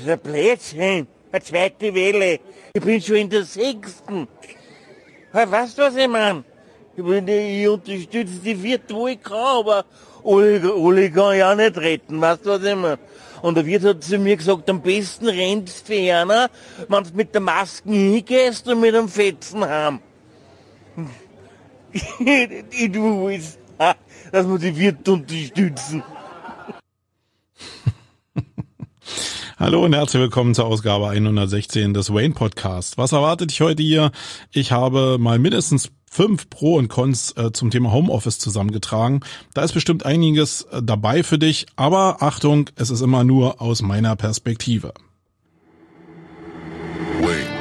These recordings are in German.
ist ein Blödsinn. Eine zweite Welle. Ich bin schon in der 6. Weißt du, was ich meine? Ich unterstütze die 4., wo ich kann, aber alle kann ich auch nicht retten. Weißt du, was ich meine? Und der Wirt hat zu mir gesagt, am besten rennst du ferner, wenn du mit der Maske hingehst und mit einem Fetzen heim. Ich weiß, dass wir die Wirt unterstützen. Hallo und herzlich willkommen zur Ausgabe 116 des Wayne Podcast. Was erwartet dich heute hier? Ich habe mal mindestens 5 Pro und Cons zum Thema Homeoffice zusammengetragen. Da ist bestimmt einiges dabei für dich, aber Achtung, es ist immer nur aus meiner Perspektive. Wayne.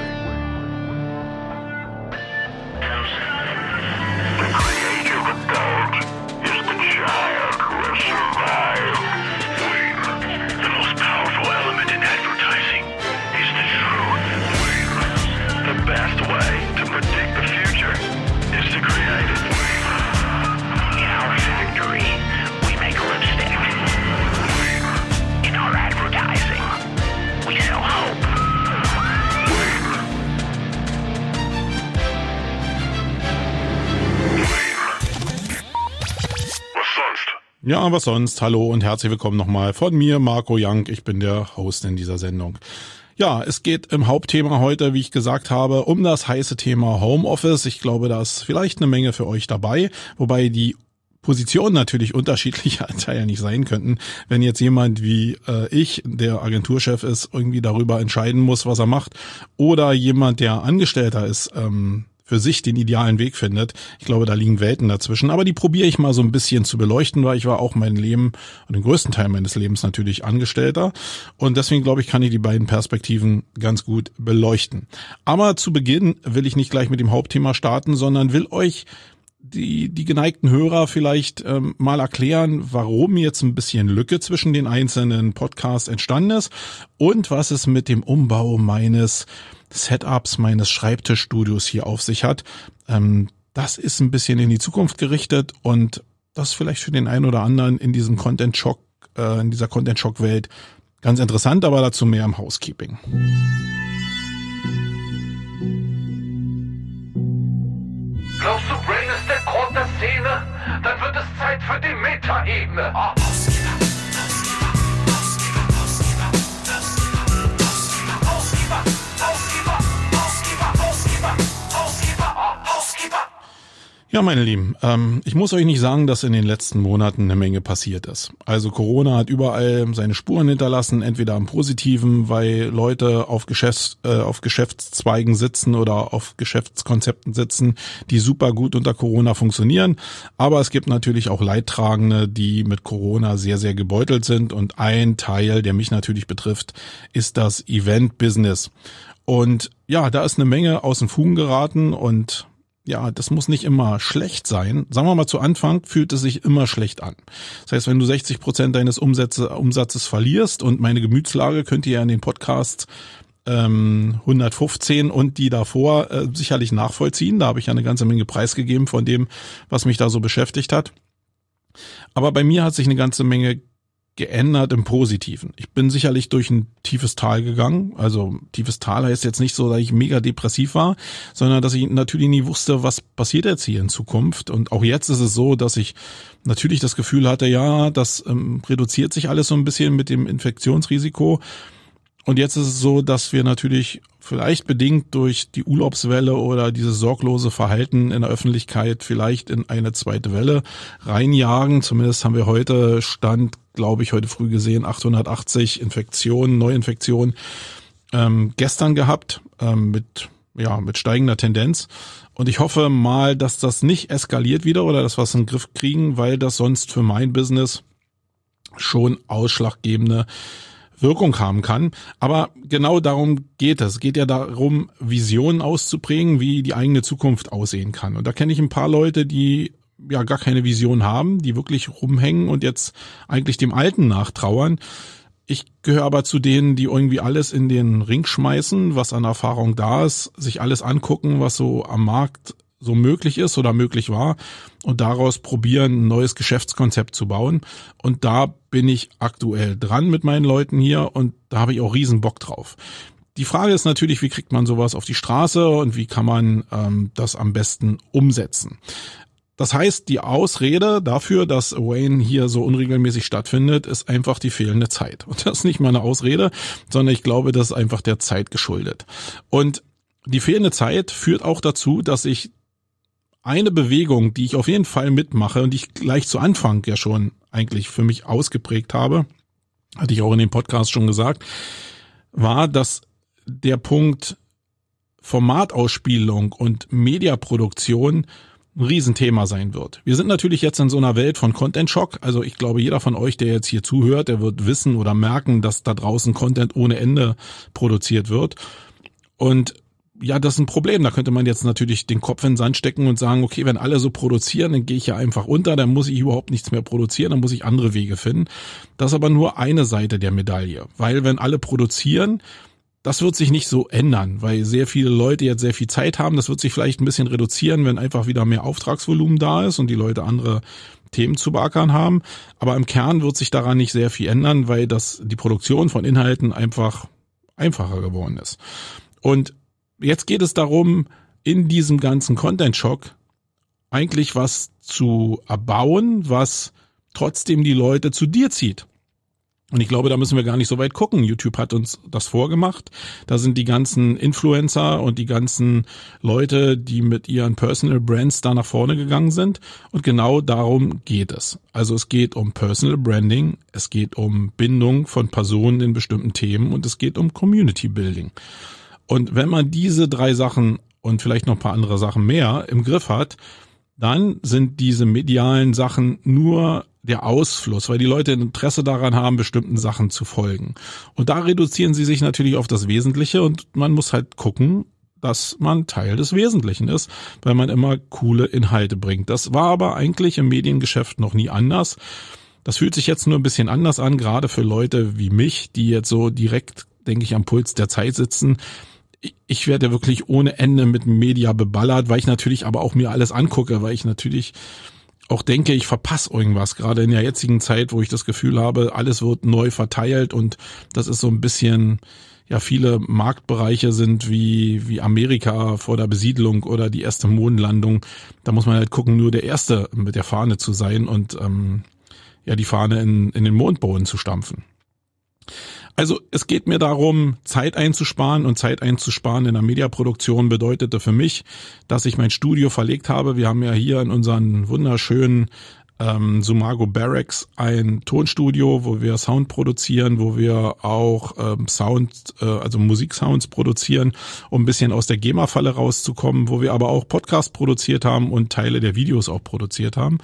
Ja, was sonst? Hallo und herzlich willkommen nochmal von mir, Marco Young. Ich bin der Host in dieser Sendung. Ja, es geht im Hauptthema heute, wie ich gesagt habe, um das heiße Thema Homeoffice. Ich glaube, da ist vielleicht eine Menge für euch dabei, wobei die Positionen natürlich unterschiedlicher Teil nicht sein könnten. Wenn jetzt jemand wie ich, der Agenturchef ist, irgendwie darüber entscheiden muss, was er macht, oder jemand, der Angestellter ist, für sich den idealen Weg findet. Ich glaube, da liegen Welten dazwischen, aber die probiere ich mal so ein bisschen zu beleuchten, weil ich war auch mein Leben und den größten Teil meines Lebens natürlich Angestellter und deswegen glaube ich, kann ich die beiden Perspektiven ganz gut beleuchten. Aber zu Beginn will ich nicht gleich mit dem Hauptthema starten, sondern will euch die geneigten Hörer vielleicht mal erklären, warum jetzt ein bisschen Lücke zwischen den einzelnen Podcasts entstanden ist und was es mit dem Umbau meines Setups, meines Schreibtischstudios hier auf sich hat. Das ist ein bisschen in die Zukunft gerichtet und das vielleicht für den einen oder anderen in diesem Content-Shock, in dieser Content-Shock-Welt ganz interessant, aber dazu mehr im Housekeeping. Glaubst du, Brain ist der Grund der Szene? Dann wird es Zeit für die Meta-Ebene. Ja, meine Lieben, ich muss euch nicht sagen, dass in den letzten Monaten eine Menge passiert ist. Also Corona hat überall seine Spuren hinterlassen, entweder im Positiven, weil Leute auf Geschäftszweigen sitzen oder auf Geschäftskonzepten sitzen, die super gut unter Corona funktionieren. Aber es gibt natürlich auch Leidtragende, die mit Corona sehr, sehr gebeutelt sind. Und ein Teil, der mich natürlich betrifft, ist das Event-Business. Und ja, da ist eine Menge aus den Fugen geraten und ja, das muss nicht immer schlecht sein. Sagen wir mal, zu Anfang fühlt es sich immer schlecht an. Das heißt, wenn du 60% deines Umsatzes verlierst und meine Gemütslage könnt ihr ja in den Podcasts 115 und die davor sicherlich nachvollziehen. Da habe ich ja eine ganze Menge preisgegeben von dem, was mich da so beschäftigt hat. Aber bei mir hat sich eine ganze Menge geändert im Positiven. Ich bin sicherlich durch ein tiefes Tal gegangen. Also tiefes Tal heißt jetzt nicht so, dass ich mega depressiv war, sondern dass ich natürlich nie wusste, was passiert jetzt hier in Zukunft. Und auch jetzt ist es so, dass ich natürlich das Gefühl hatte, ja, das reduziert sich alles so ein bisschen mit dem Infektionsrisiko. Und jetzt ist es so, dass wir natürlich vielleicht bedingt durch die Urlaubswelle oder dieses sorglose Verhalten in der Öffentlichkeit vielleicht in eine zweite Welle reinjagen. Zumindest haben wir heute Stand, glaube ich, heute früh gesehen, 880 Neuinfektionen gestern gehabt, mit steigender Tendenz. Und ich hoffe mal, dass das nicht eskaliert wieder oder dass wir es in den Griff kriegen, weil das sonst für mein Business schon ausschlaggebende Wirkung haben kann. Aber genau darum geht es. Es geht ja darum, Visionen auszuprägen, wie die eigene Zukunft aussehen kann. Und da kenne ich ein paar Leute, die ja gar keine Vision haben, die wirklich rumhängen und jetzt eigentlich dem Alten nachtrauern. Ich gehöre aber zu denen, die irgendwie alles in den Ring schmeißen, was an Erfahrung da ist, sich alles angucken, was so am Markt so möglich ist oder möglich war und daraus probieren, ein neues Geschäftskonzept zu bauen. Und da bin ich aktuell dran mit meinen Leuten hier und da habe ich auch riesen Bock drauf. Die Frage ist natürlich, wie kriegt man sowas auf die Straße und wie kann man das am besten umsetzen? Das heißt, die Ausrede dafür, dass Wayne hier so unregelmäßig stattfindet, ist einfach die fehlende Zeit. Und das ist nicht meine Ausrede, sondern ich glaube, das ist einfach der Zeit geschuldet. Und die fehlende Zeit führt auch dazu, dass ich eine Bewegung, die ich auf jeden Fall mitmache und die ich gleich zu Anfang ja schon eigentlich für mich ausgeprägt habe, hatte ich auch in dem Podcast schon gesagt, war, dass der Punkt Formatausspielung und Mediaproduktion ein Riesenthema sein wird. Wir sind natürlich jetzt in so einer Welt von Content-Schock. Also ich glaube, jeder von euch, der jetzt hier zuhört, der wird wissen oder merken, dass da draußen Content ohne Ende produziert wird. Und ja, das ist ein Problem. Da könnte man jetzt natürlich den Kopf in den Sand stecken und sagen, okay, wenn alle so produzieren, dann gehe ich ja einfach unter, dann muss ich überhaupt nichts mehr produzieren, dann muss ich andere Wege finden. Das ist aber nur eine Seite der Medaille. Weil wenn alle produzieren, das wird sich nicht so ändern, weil sehr viele Leute jetzt sehr viel Zeit haben. Das wird sich vielleicht ein bisschen reduzieren, wenn einfach wieder mehr Auftragsvolumen da ist und die Leute andere Themen zu beackern haben. Aber im Kern wird sich daran nicht sehr viel ändern, weil die Produktion von Inhalten einfach einfacher geworden ist. Und jetzt geht es darum, in diesem ganzen Content-Schock eigentlich was zu erbauen, was trotzdem die Leute zu dir zieht. Und ich glaube, da müssen wir gar nicht so weit gucken. YouTube hat uns das vorgemacht. Da sind die ganzen Influencer und die ganzen Leute, die mit ihren Personal Brands da nach vorne gegangen sind. Und genau darum geht es. Also es geht um Personal Branding, es geht um Bindung von Personen in bestimmten Themen und es geht um Community Building. Und wenn man diese 3 Sachen und vielleicht noch ein paar andere Sachen mehr im Griff hat, dann sind diese medialen Sachen nur der Ausfluss, weil die Leute Interesse daran haben, bestimmten Sachen zu folgen. Und da reduzieren sie sich natürlich auf das Wesentliche und man muss halt gucken, dass man Teil des Wesentlichen ist, weil man immer coole Inhalte bringt. Das war aber eigentlich im Mediengeschäft noch nie anders. Das fühlt sich jetzt nur ein bisschen anders an, gerade für Leute wie mich, die jetzt so direkt, denke ich, am Puls der Zeit sitzen. Ich werde wirklich ohne Ende mit Media beballert, weil ich natürlich aber auch mir alles angucke, weil ich natürlich auch denke, ich verpasse irgendwas, gerade in der jetzigen Zeit, wo ich das Gefühl habe, alles wird neu verteilt und das ist so ein bisschen, ja, viele Marktbereiche sind wie Amerika vor der Besiedlung oder die erste Mondlandung. Da muss man halt gucken, nur der Erste mit der Fahne zu sein und die Fahne in den Mondboden zu stampfen. Also es geht mir darum, Zeit einzusparen und Zeit einzusparen in der Mediaproduktion bedeutete für mich, dass ich mein Studio verlegt habe. Wir haben ja hier in unseren wunderschönen Sumago Barracks ein Tonstudio, wo wir Sound produzieren, wo wir auch also Musiksounds produzieren, um ein bisschen aus der GEMA-Falle rauszukommen, wo wir aber auch Podcast produziert haben und Teile der Videos auch produziert haben.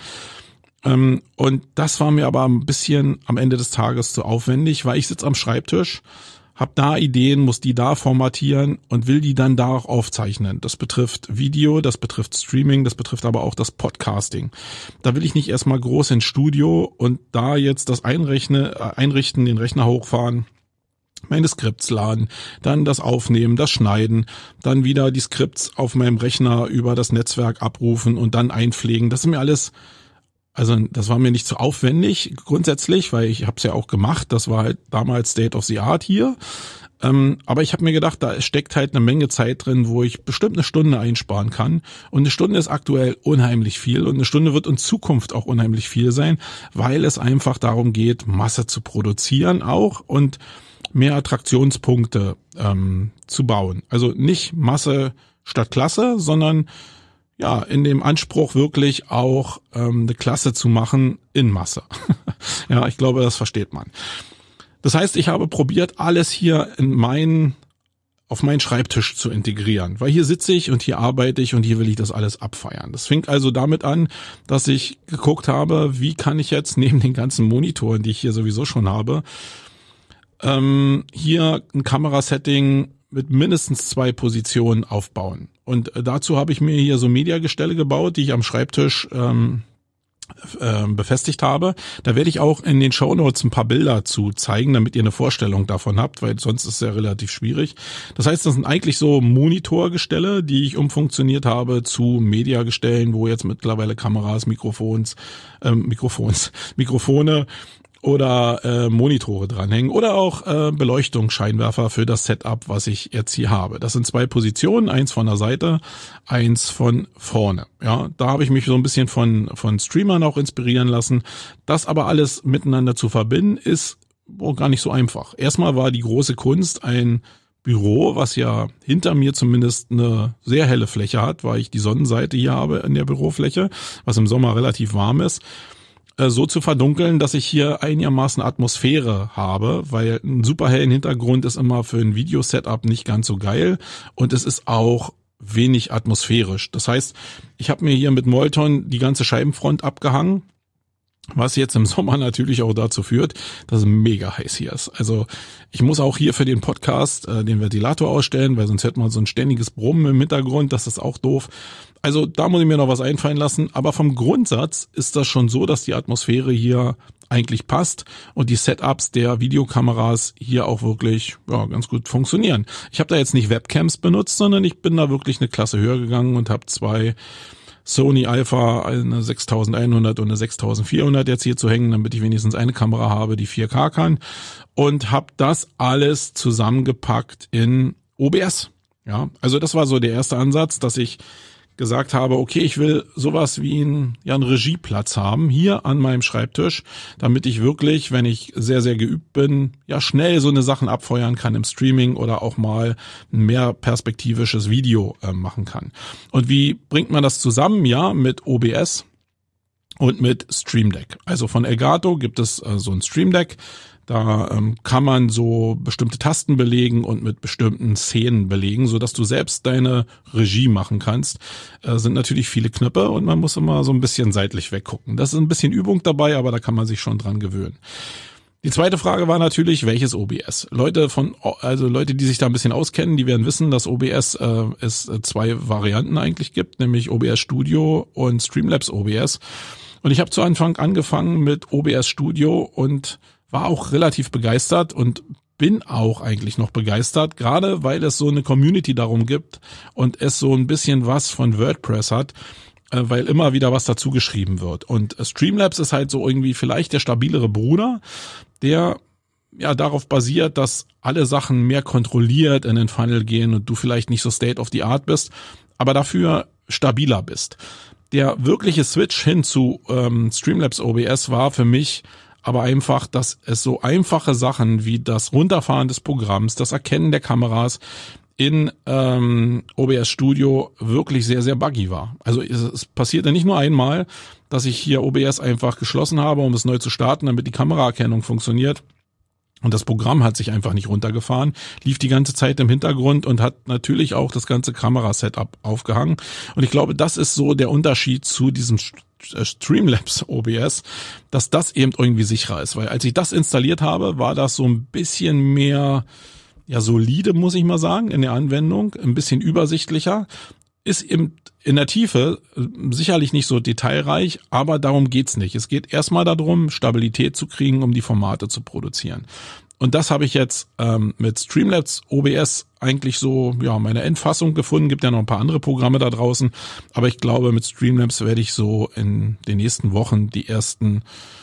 Und das war mir aber ein bisschen am Ende des Tages zu aufwendig, weil ich sitze am Schreibtisch, habe da Ideen, muss die da formatieren und will die dann da auch aufzeichnen. Das betrifft Video, das betrifft Streaming, das betrifft aber auch das Podcasting. Da will ich nicht erstmal groß ins Studio und da jetzt das einrichten, den Rechner hochfahren, meine Skripts laden, dann das Aufnehmen, das Schneiden, dann wieder die Skripts auf meinem Rechner über das Netzwerk abrufen und dann einpflegen. Das ist mir alles... Also das war mir nicht so aufwendig grundsätzlich, weil ich habe es ja auch gemacht. Das war halt damals State of the Art hier. Aber ich habe mir gedacht, da steckt halt eine Menge Zeit drin, wo ich bestimmt eine Stunde einsparen kann. Und eine Stunde ist aktuell unheimlich viel und eine Stunde wird in Zukunft auch unheimlich viel sein, weil es einfach darum geht, Masse zu produzieren auch und mehr Attraktionspunkte zu bauen. Also nicht Masse statt Klasse, sondern ja, in dem Anspruch wirklich auch eine Klasse zu machen in Masse. Ja, ich glaube, das versteht man. Das heißt, ich habe probiert, alles hier auf meinen Schreibtisch zu integrieren, weil hier sitze ich und hier arbeite ich und hier will ich das alles abfeiern. Das fing also damit an, dass ich geguckt habe, wie kann ich jetzt neben den ganzen Monitoren, die ich hier sowieso schon habe, hier ein Kamerasetting mit mindestens 2 Positionen aufbauen. Und dazu habe ich mir hier so Mediagestelle gebaut, die ich am Schreibtisch befestigt habe. Da werde ich auch in den Shownotes ein paar Bilder zu zeigen, damit ihr eine Vorstellung davon habt, weil sonst ist es ja relativ schwierig. Das heißt, das sind eigentlich so Monitorgestelle, die ich umfunktioniert habe zu Mediagestellen, wo jetzt mittlerweile Kameras, Mikrofone oder Monitore dranhängen oder auch Beleuchtungsscheinwerfer für das Setup, was ich jetzt hier habe. Das sind 2 Positionen, eins von der Seite, eins von vorne. Ja, da habe ich mich so ein bisschen von Streamern auch inspirieren lassen. Das aber alles miteinander zu verbinden, ist gar nicht so einfach. Erstmal war die große Kunst ein Büro, was ja hinter mir zumindest eine sehr helle Fläche hat, weil ich die Sonnenseite hier habe in der Bürofläche, was im Sommer relativ warm ist, so zu verdunkeln, dass ich hier einigermaßen Atmosphäre habe, weil ein super hellen Hintergrund ist immer für ein Videosetup nicht ganz so geil und es ist auch wenig atmosphärisch. Das heißt, ich habe mir hier mit Molton die ganze Scheibenfront abgehangen, was jetzt im Sommer natürlich auch dazu führt, dass es mega heiß hier ist. Also ich muss auch hier für den Podcast den Ventilator ausstellen, weil sonst hört man so ein ständiges Brummen im Hintergrund, das ist auch doof. Also da muss ich mir noch was einfallen lassen, aber vom Grundsatz ist das schon so, dass die Atmosphäre hier eigentlich passt und die Setups der Videokameras hier auch wirklich ganz gut funktionieren. Ich habe da jetzt nicht Webcams benutzt, sondern ich bin da wirklich eine Klasse höher gegangen und habe 2 Sony Alpha, eine 6100 und eine 6400 jetzt hier zu hängen, damit ich wenigstens eine Kamera habe, die 4K kann, und habe das alles zusammengepackt in OBS. Ja, also das war so der erste Ansatz, dass ich gesagt habe, okay, ich will sowas wie einen Regieplatz haben hier an meinem Schreibtisch, damit ich wirklich, wenn ich sehr, sehr geübt bin, schnell so eine Sachen abfeuern kann im Streaming oder auch mal ein mehr perspektivisches Video machen kann. Und wie bringt man das zusammen? Ja, mit OBS und mit Stream Deck. Also von Elgato gibt es so ein Stream Deck. Da kann man so bestimmte Tasten belegen und mit bestimmten Szenen belegen, so dass du selbst deine Regie machen kannst. Sind natürlich viele Knöpfe und man muss immer so ein bisschen seitlich weggucken. Das ist ein bisschen Übung dabei, aber da kann man sich schon dran gewöhnen. Die zweite Frage war natürlich, welches OBS? Leute, die sich da ein bisschen auskennen, die werden wissen, dass OBS es 2 Varianten eigentlich gibt, nämlich OBS Studio und Streamlabs OBS. Und ich habe zu Anfang angefangen mit OBS Studio und war auch relativ begeistert und bin auch eigentlich noch begeistert, gerade weil es so eine Community darum gibt und es so ein bisschen was von WordPress hat, weil immer wieder was dazu geschrieben wird. Und Streamlabs ist halt so irgendwie vielleicht der stabilere Bruder, der darauf basiert, dass alle Sachen mehr kontrolliert in den Funnel gehen und du vielleicht nicht so state of the art bist, aber dafür stabiler bist. Der wirkliche Switch hin zu Streamlabs OBS war für mich aber einfach, dass es so einfache Sachen wie das Runterfahren des Programms, das Erkennen der Kameras in OBS Studio wirklich sehr, sehr buggy war. Also es passierte nicht nur einmal, dass ich hier OBS einfach geschlossen habe, um es neu zu starten, damit die Kameraerkennung funktioniert. Und das Programm hat sich einfach nicht runtergefahren, lief die ganze Zeit im Hintergrund und hat natürlich auch das ganze Kamerasetup aufgehangen. Und ich glaube, das ist so der Unterschied zu diesem Streamlabs OBS, dass das eben irgendwie sicherer ist. Weil als ich das installiert habe, war das so ein bisschen mehr solide, muss ich mal sagen, in der Anwendung, ein bisschen übersichtlicher. Ist eben in der Tiefe sicherlich nicht so detailreich, aber darum geht's nicht. Es geht erstmal darum, Stabilität zu kriegen, um die Formate zu produzieren. Und das habe ich jetzt mit Streamlabs OBS eigentlich so meine Endfassung gefunden. Gibt ja noch ein paar andere Programme da draußen, aber ich glaube, mit Streamlabs werde ich so in den nächsten Wochen die ersten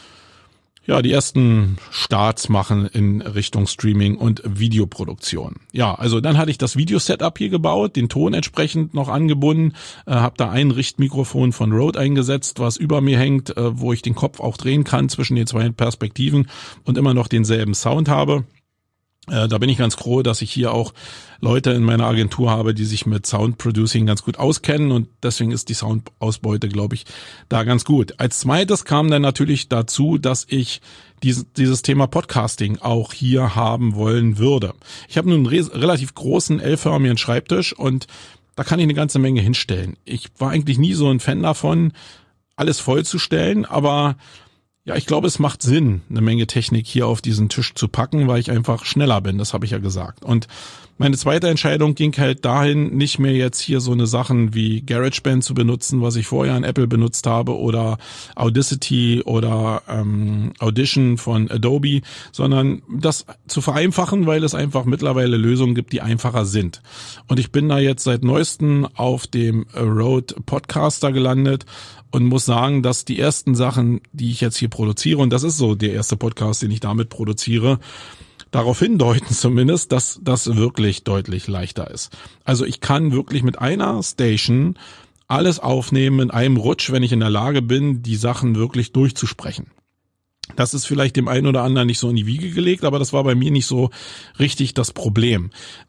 Starts machen in Richtung Streaming und Videoproduktion. Ja, also dann hatte ich das Video-Setup hier gebaut, den Ton entsprechend noch angebunden, habe da ein Richtmikrofon von Rode eingesetzt, was über mir hängt, wo ich den Kopf auch drehen kann zwischen den 2 Perspektiven und immer noch denselben Sound habe. Da bin ich ganz froh, dass ich hier auch Leute in meiner Agentur habe, die sich mit Sound Producing ganz gut auskennen und deswegen ist die Soundausbeute, glaube ich, da ganz gut. Als zweites kam dann natürlich dazu, dass ich dieses Thema Podcasting auch hier haben wollen würde. Ich habe nun einen relativ großen L-förmigen Schreibtisch und da kann ich eine ganze Menge hinstellen. Ich war eigentlich nie so ein Fan davon, alles vollzustellen, aber Ja, ich glaube, es macht Sinn, eine Menge Technik hier auf diesen Tisch zu packen, weil ich einfach schneller bin, das habe ich ja gesagt. Und meine zweite Entscheidung ging halt dahin, nicht mehr jetzt hier so eine Sachen wie GarageBand zu benutzen, was ich vorher an Apple benutzt habe, oder Audacity oder Audition von Adobe, sondern das zu vereinfachen, weil es einfach mittlerweile Lösungen gibt, die einfacher sind. Und ich bin da jetzt seit neuestem auf dem Rode Podcaster gelandet und muss sagen, dass die ersten Sachen, die ich jetzt hier produziere, und das ist so der erste Podcast, den ich damit produziere, darauf hindeuten zumindest, dass das wirklich deutlich leichter ist. Also ich kann wirklich mit einer Station alles aufnehmen in einem Rutsch, wenn ich in der Lage bin, die Sachen wirklich durchzusprechen. Das ist vielleicht dem einen oder anderen nicht so in die Wiege gelegt, aber das war bei mir nicht so richtig das Problem.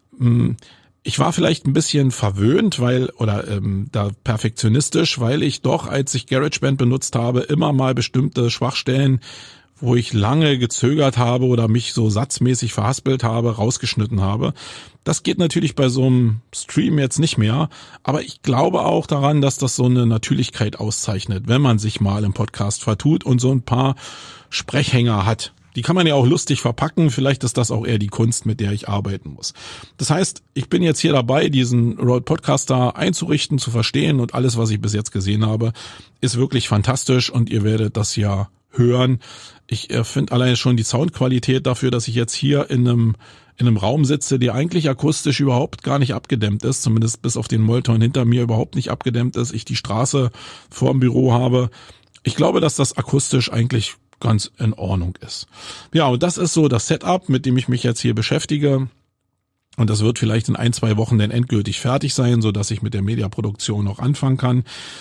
Ich war vielleicht ein bisschen verwöhnt, da perfektionistisch, weil ich doch, als ich GarageBand benutzt habe, immer mal bestimmte Schwachstellen, wo ich lange gezögert habe oder mich so satzmäßig verhaspelt habe, rausgeschnitten habe. Das geht natürlich bei so einem Stream jetzt nicht mehr, aber ich glaube auch daran, dass das so eine Natürlichkeit auszeichnet, wenn man sich mal im Podcast vertut und so ein paar Sprechhänger hat. Die kann man ja auch lustig verpacken, vielleicht ist das auch eher die Kunst, mit der ich arbeiten muss. Das heißt, ich bin jetzt hier dabei, diesen Rode Podcaster einzurichten, zu verstehen, und alles, was ich bis jetzt gesehen habe, ist wirklich fantastisch, und ihr werdet das ja hören. Ich finde alleine schon die Soundqualität dafür, dass ich jetzt hier in einem Raum sitze, der eigentlich akustisch überhaupt gar nicht abgedämmt ist, zumindest bis auf den Mollton hinter mir überhaupt nicht abgedämmt ist, ich die Straße vor dem Büro habe. Ich glaube, dass das akustisch eigentlich ganz in Ordnung ist. Ja, und das ist so das Setup, mit dem ich mich jetzt hier beschäftige. Und das wird vielleicht in 1-2 Wochen dann endgültig fertig sein, so dass ich mit der Mediaproduktion auch anfangen kann.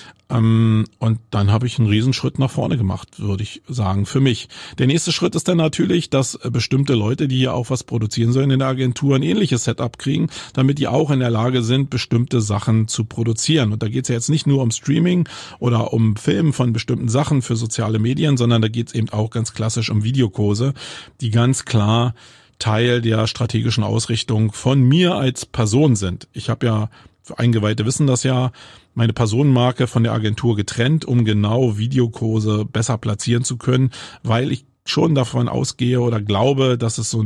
Und dann habe ich einen Riesenschritt nach vorne gemacht, würde ich sagen, für mich. Der nächste Schritt ist dann natürlich, dass bestimmte Leute, die ja auch was produzieren sollen in der Agentur, ein ähnliches Setup kriegen, damit die auch in der Lage sind, bestimmte Sachen zu produzieren. Und da geht es ja jetzt nicht nur um Streaming oder um Filmen von bestimmten Sachen für soziale Medien, sondern da geht es eben auch ganz klassisch um Videokurse, die ganz klar Teil der strategischen Ausrichtung von mir als Person sind. Ich habe ja, Eingeweihte wissen das ja, meine Personenmarke von der Agentur getrennt, um genau Videokurse besser platzieren zu können, weil ich schon davon ausgehe oder glaube, dass es so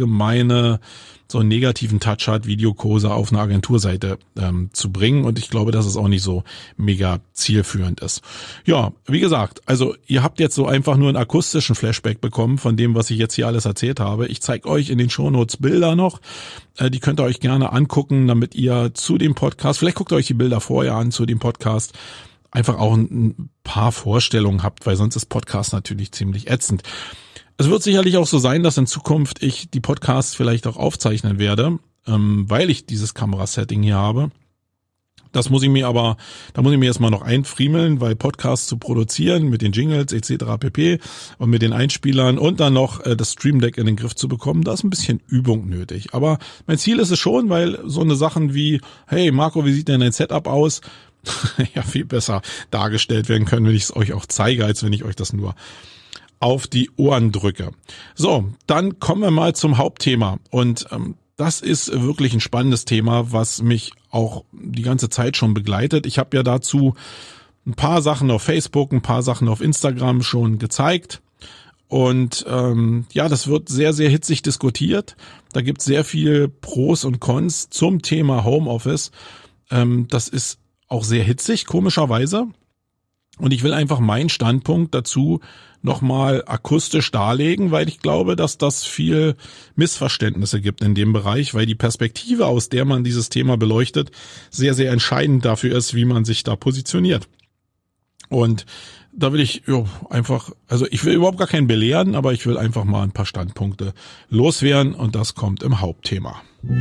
einen negativen Touch hat, Videokurse auf eine Agenturseite zu bringen, und ich glaube, dass es auch nicht so mega zielführend ist. Ja, wie gesagt, also ihr habt jetzt so einfach nur einen akustischen Flashback bekommen von dem, was ich jetzt hier alles erzählt habe. Ich zeige euch in den Shownotes Bilder noch, die könnt ihr euch gerne angucken, damit ihr zu dem Podcast, vielleicht guckt ihr euch die Bilder vorher an zu dem Podcast, einfach auch ein paar Vorstellungen habt, weil sonst ist Podcast natürlich ziemlich ätzend. Es wird sicherlich auch so sein, dass in Zukunft ich die Podcasts vielleicht auch aufzeichnen werde, weil ich dieses Kamerasetting hier habe. Da muss ich mir erstmal noch einfriemeln, weil Podcasts zu produzieren mit den Jingles etc. pp. Und mit den Einspielern und dann noch das Stream Deck in den Griff zu bekommen, da ist ein bisschen Übung nötig. Aber mein Ziel ist es schon, weil so eine Sachen wie, hey Marco, wie sieht denn dein Setup aus? Ja, viel besser dargestellt werden können, wenn ich es euch auch zeige, als wenn ich euch das nur auf die Ohren drücke. So, dann kommen wir mal zum Hauptthema, und das ist wirklich ein spannendes Thema, was mich auch die ganze Zeit schon begleitet. Ich habe ja dazu ein paar Sachen auf Facebook, ein paar Sachen auf Instagram schon gezeigt, und das wird sehr, sehr hitzig diskutiert. Da gibt es sehr viel Pros und Cons zum Thema Homeoffice. Das ist auch sehr hitzig, komischerweise. Und ich will einfach meinen Standpunkt dazu nochmal akustisch darlegen, weil ich glaube, dass das viel Missverständnisse gibt in dem Bereich, weil die Perspektive, aus der man dieses Thema beleuchtet, sehr, sehr entscheidend dafür ist, wie man sich da positioniert. Und da will ich ich will überhaupt gar keinen belehren, aber ich will einfach mal ein paar Standpunkte loswerden, und das kommt im Hauptthema.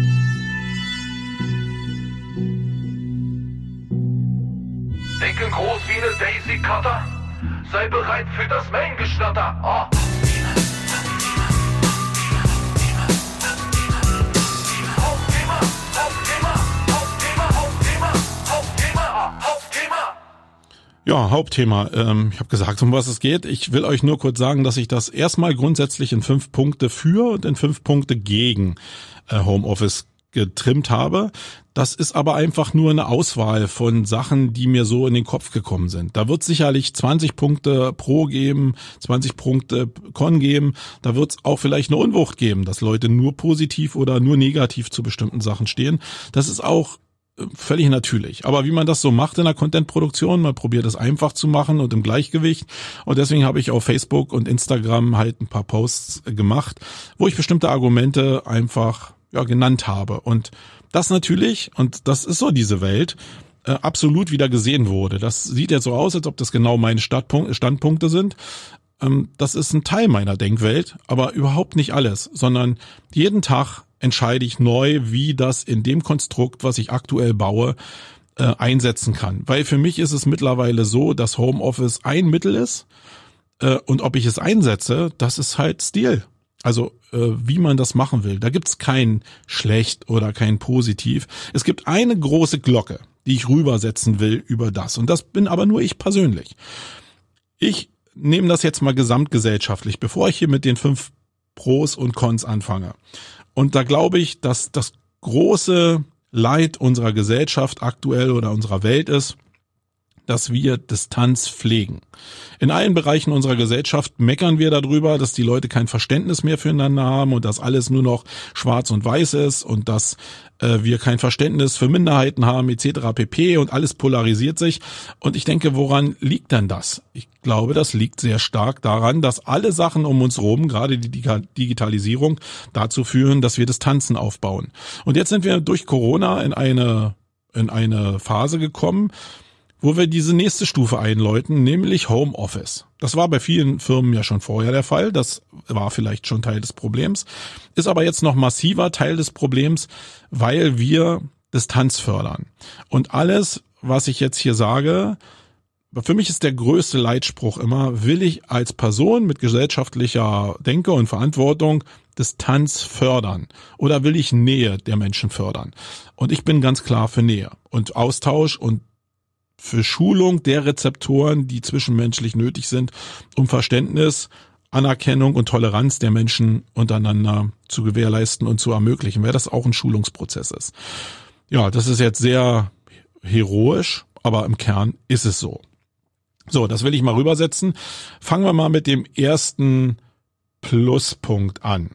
Denken groß wie eine Daisy Cutter. Sei bereit für das Main-Geschnatter. Oh. Hauptthema. Ja, Hauptthema. Ich habe gesagt, um was es geht. Ich will euch nur kurz sagen, dass ich das erstmal grundsätzlich in 5 Punkte für und in 5 Punkte gegen Homeoffice getrimmt habe. Das ist aber einfach nur eine Auswahl von Sachen, die mir so in den Kopf gekommen sind. Da wird sicherlich 20 Punkte pro geben, 20 Punkte con geben. Da wird es auch vielleicht eine Unwucht geben, dass Leute nur positiv oder nur negativ zu bestimmten Sachen stehen. Das ist auch völlig natürlich. Aber wie man das so macht in der Content-Produktion, man probiert es einfach zu machen und im Gleichgewicht. Und deswegen habe ich auf Facebook und Instagram halt ein paar Posts gemacht, wo ich bestimmte Argumente einfach genannt habe. Und das natürlich, und das ist so diese Welt, absolut wieder gesehen wurde. Das sieht jetzt so aus, als ob das genau meine Standpunkte sind. Das ist ein Teil meiner Denkwelt, aber überhaupt nicht alles, sondern jeden Tag entscheide ich neu, wie das in dem Konstrukt, was ich aktuell baue, einsetzen kann. Weil für mich ist es mittlerweile so, dass Homeoffice ein Mittel ist und ob ich es einsetze, das ist halt Stil. Also wie man das machen will. Da gibt's kein schlecht oder kein positiv. Es gibt eine große Glocke, die ich rübersetzen will über das. Und das bin aber nur ich persönlich. Ich nehme das jetzt mal gesamtgesellschaftlich, bevor ich hier mit den 5 Pros und Cons anfange. Und da glaube ich, dass das große Leid unserer Gesellschaft aktuell oder unserer Welt ist, dass wir Distanz pflegen. In allen Bereichen unserer Gesellschaft meckern wir darüber, dass die Leute kein Verständnis mehr füreinander haben und dass alles nur noch schwarz und weiß ist und dass wir kein Verständnis für Minderheiten haben etc. pp. Und alles polarisiert sich. Und ich denke, woran liegt denn das? Ich glaube, das liegt sehr stark daran, dass alle Sachen um uns rum, gerade die Digitalisierung, dazu führen, dass wir Distanzen aufbauen. Und jetzt sind wir durch Corona in eine Phase gekommen, wo wir diese nächste Stufe einläuten, nämlich Homeoffice. Das war bei vielen Firmen ja schon vorher der Fall, das war vielleicht schon Teil des Problems, ist aber jetzt noch massiver Teil des Problems, weil wir Distanz fördern. Und alles, was ich jetzt hier sage, für mich ist der größte Leitspruch immer, will ich als Person mit gesellschaftlicher Denke und Verantwortung Distanz fördern oder will ich Nähe der Menschen fördern? Und ich bin ganz klar für Nähe und Austausch und für Schulung der Rezeptoren, die zwischenmenschlich nötig sind, um Verständnis, Anerkennung und Toleranz der Menschen untereinander zu gewährleisten und zu ermöglichen, weil das auch ein Schulungsprozess ist. Ja, das ist jetzt sehr heroisch, aber im Kern ist es so. So, das will ich mal rübersetzen. Fangen wir mal mit dem ersten Pluspunkt an.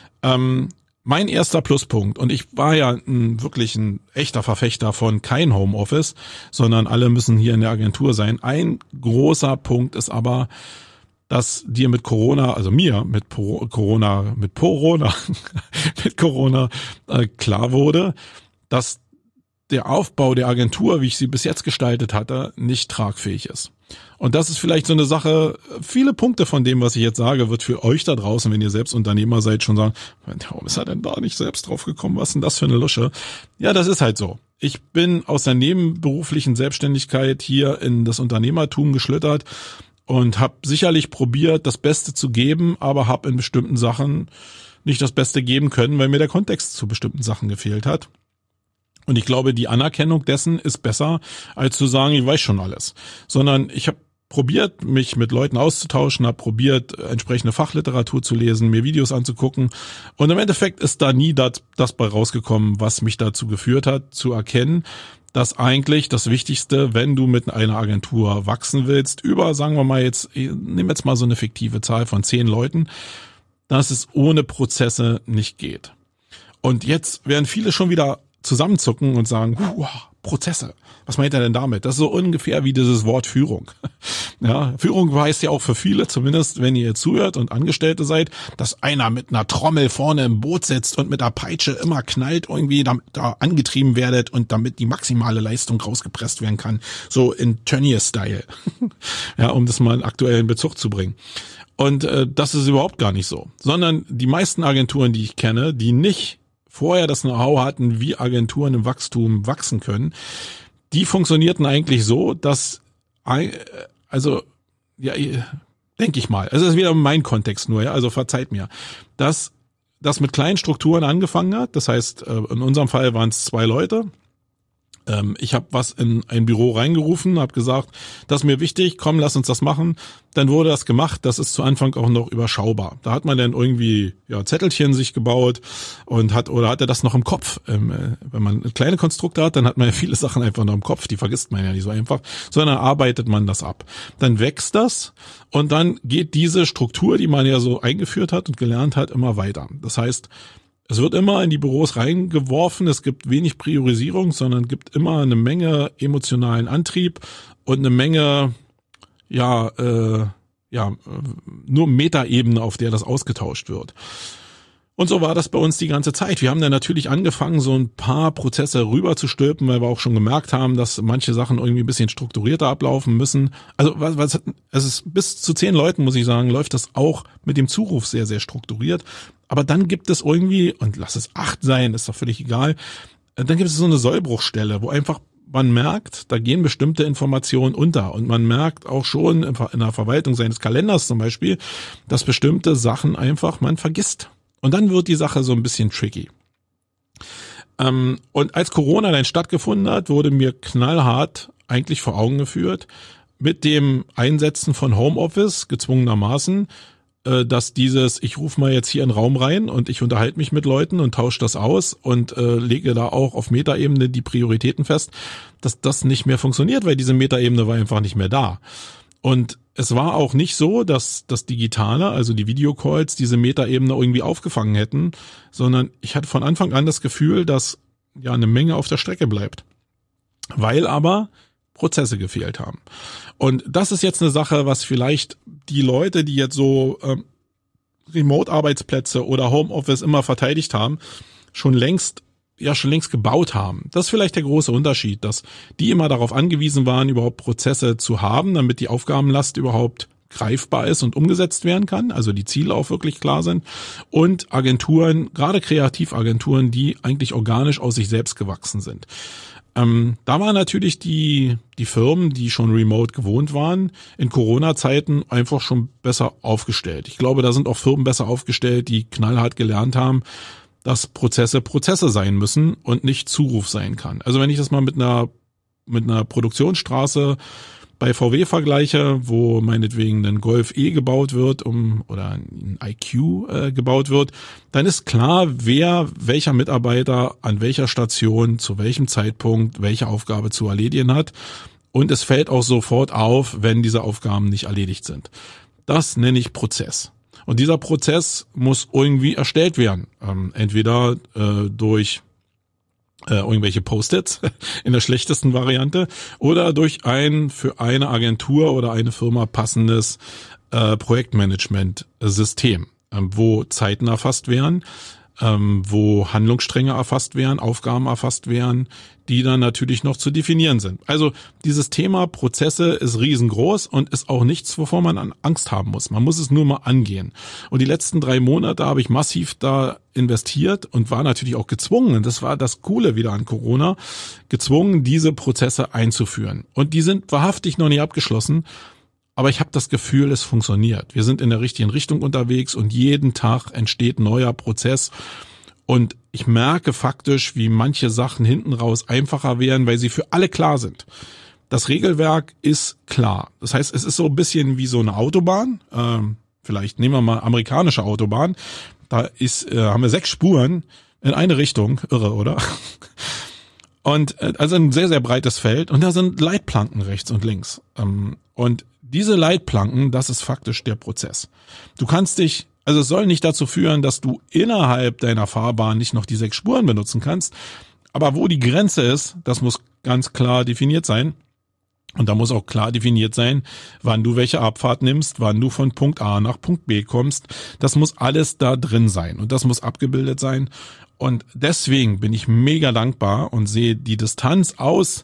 Mein erster Pluspunkt, und ich war ja wirklich ein echter Verfechter von kein Homeoffice, sondern alle müssen hier in der Agentur sein. Ein großer Punkt ist aber, dass dir mit Corona, also mir mit Corona klar wurde, dass der Aufbau der Agentur, wie ich sie bis jetzt gestaltet hatte, nicht tragfähig ist. Und das ist vielleicht so eine Sache, viele Punkte von dem, was ich jetzt sage, wird für euch da draußen, wenn ihr selbst Unternehmer seid, schon sagen, warum ist er denn da nicht selbst drauf gekommen, was ist denn das für eine Lusche? Ja, das ist halt so. Ich bin aus der nebenberuflichen Selbstständigkeit hier in das Unternehmertum geschlittert und habe sicherlich probiert, das Beste zu geben, aber habe in bestimmten Sachen nicht das Beste geben können, weil mir der Kontext zu bestimmten Sachen gefehlt hat. Und ich glaube, die Anerkennung dessen ist besser, als zu sagen, ich weiß schon alles. Sondern ich habe probiert, mich mit Leuten auszutauschen, habe probiert, entsprechende Fachliteratur zu lesen, mir Videos anzugucken. Und im Endeffekt ist da nie das bei rausgekommen, was mich dazu geführt hat, zu erkennen, dass eigentlich das Wichtigste, wenn du mit einer Agentur wachsen willst, sagen wir mal jetzt, nehmen jetzt mal so eine fiktive Zahl von 10 Leuten, dass es ohne Prozesse nicht geht. Und jetzt werden viele schon wieder zusammenzucken und sagen, Prozesse, was meint er denn damit? Das ist so ungefähr wie dieses Wort Führung. Ja, Führung heißt ja auch für viele, zumindest wenn ihr zuhört und Angestellte seid, dass einer mit einer Trommel vorne im Boot sitzt und mit der Peitsche immer knallt, irgendwie damit da angetrieben werdet und damit die maximale Leistung rausgepresst werden kann. So in Tönnies-Style. Ja, um das mal in aktuellen Bezug zu bringen. Und das ist überhaupt gar nicht so. Sondern die meisten Agenturen, die ich kenne, die nicht vorher das Know-how hatten, wie Agenturen im Wachstum wachsen können, die funktionierten eigentlich so, dass, denke ich mal, also das ist wieder mein Kontext nur, ja, also verzeiht mir, dass das mit kleinen Strukturen angefangen hat, das heißt, in unserem Fall waren es 2 Leute, Ich habe was in ein Büro reingerufen, habe gesagt, das ist mir wichtig, komm, lass uns das machen. Dann wurde das gemacht, das ist zu Anfang auch noch überschaubar. Da hat man dann irgendwie Zettelchen sich gebaut und hat er das noch im Kopf. Wenn man kleine Konstrukte hat, dann hat man ja viele Sachen einfach noch im Kopf, die vergisst man ja nicht so einfach, sondern arbeitet man das ab. Dann wächst das und dann geht diese Struktur, die man ja so eingeführt hat und gelernt hat, immer weiter. Das heißt, es wird immer in die Büros reingeworfen, es gibt wenig Priorisierung, sondern gibt immer eine Menge emotionalen Antrieb und eine Menge, nur Metaebene, auf der das ausgetauscht wird. Und so war das bei uns die ganze Zeit. Wir haben dann natürlich angefangen, so ein paar Prozesse rüber zu stülpen, weil wir auch schon gemerkt haben, dass manche Sachen irgendwie ein bisschen strukturierter ablaufen müssen. Also es ist bis zu 10 Leuten, muss ich sagen, läuft das auch mit dem Zuruf sehr, sehr strukturiert. Aber dann gibt es irgendwie, und lass es 8 sein, ist doch völlig egal, dann gibt es so eine Sollbruchstelle, wo einfach man merkt, da gehen bestimmte Informationen unter und man merkt auch schon in der Verwaltung seines Kalenders zum Beispiel, dass bestimmte Sachen einfach man vergisst. Und dann wird die Sache so ein bisschen tricky. Und als Corona dann stattgefunden hat, wurde mir knallhart eigentlich vor Augen geführt, mit dem Einsetzen von Homeoffice gezwungenermaßen, dass ich rufe mal jetzt hier in den Raum rein und ich unterhalte mich mit Leuten und tausche das aus und lege da auch auf Metaebene die Prioritäten fest, dass das nicht mehr funktioniert, weil diese Metaebene war einfach nicht mehr da. Und es war auch nicht so, dass das Digitale, also die Videocalls, diese Metaebene irgendwie aufgefangen hätten, sondern ich hatte von Anfang an das Gefühl, dass eine Menge auf der Strecke bleibt. Weil aber Prozesse gefehlt haben. Und das ist jetzt eine Sache, was vielleicht die Leute, die jetzt so Remote-Arbeitsplätze oder Homeoffice immer verteidigt haben, schon längst gebaut haben. Das ist vielleicht der große Unterschied, dass die immer darauf angewiesen waren, überhaupt Prozesse zu haben, damit die Aufgabenlast überhaupt greifbar ist und umgesetzt werden kann, also die Ziele auch wirklich klar sind. Und Agenturen, gerade Kreativagenturen, die eigentlich organisch aus sich selbst gewachsen sind. Da waren natürlich die Firmen, die schon remote gewohnt waren, in Corona-Zeiten einfach schon besser aufgestellt. Ich glaube, da sind auch Firmen besser aufgestellt, die knallhart gelernt haben, dass Prozesse sein müssen und nicht Zuruf sein kann. Also wenn ich das mal mit einer Produktionsstraße bei VW vergleiche, wo meinetwegen ein Golf E gebaut wird oder ein IQ gebaut wird, dann ist klar, welcher Mitarbeiter an welcher Station zu welchem Zeitpunkt welche Aufgabe zu erledigen hat. Und es fällt auch sofort auf, wenn diese Aufgaben nicht erledigt sind. Das nenne ich Prozess. Und dieser Prozess muss irgendwie erstellt werden. Entweder durch irgendwelche Post-its in der schlechtesten Variante oder durch ein für eine Agentur oder eine Firma passendes Projektmanagement-System, wo Zeiten erfasst werden, wo Handlungsstränge erfasst werden, Aufgaben erfasst werden, die dann natürlich noch zu definieren sind. Also dieses Thema Prozesse ist riesengroß und ist auch nichts, wovor man Angst haben muss. Man muss es nur mal angehen. Und die letzten 3 Monate habe ich massiv da investiert und war natürlich auch gezwungen, und das war das Coole wieder an Corona, gezwungen, diese Prozesse einzuführen. Und die sind wahrhaftig noch nicht abgeschlossen, aber ich habe das Gefühl, es funktioniert. Wir sind in der richtigen Richtung unterwegs und jeden Tag entsteht neuer Prozess. Und ich merke faktisch, wie manche Sachen hinten raus einfacher werden, weil sie für alle klar sind. Das Regelwerk ist klar. Das heißt, es ist so ein bisschen wie so eine Autobahn. Vielleicht nehmen wir mal amerikanische Autobahn. Da haben wir 6 Spuren in eine Richtung. Irre, oder? Und also ein sehr, sehr breites Feld. Und da sind Leitplanken rechts und links. Und diese Leitplanken, das ist faktisch der Prozess. Es soll nicht dazu führen, dass du innerhalb deiner Fahrbahn nicht noch die 6 Spuren benutzen kannst. Aber wo die Grenze ist, das muss ganz klar definiert sein. Und da muss auch klar definiert sein, wann du welche Abfahrt nimmst, wann du von Punkt A nach Punkt B kommst. Das muss alles da drin sein und das muss abgebildet sein. Und deswegen bin ich mega dankbar und sehe die Distanz aus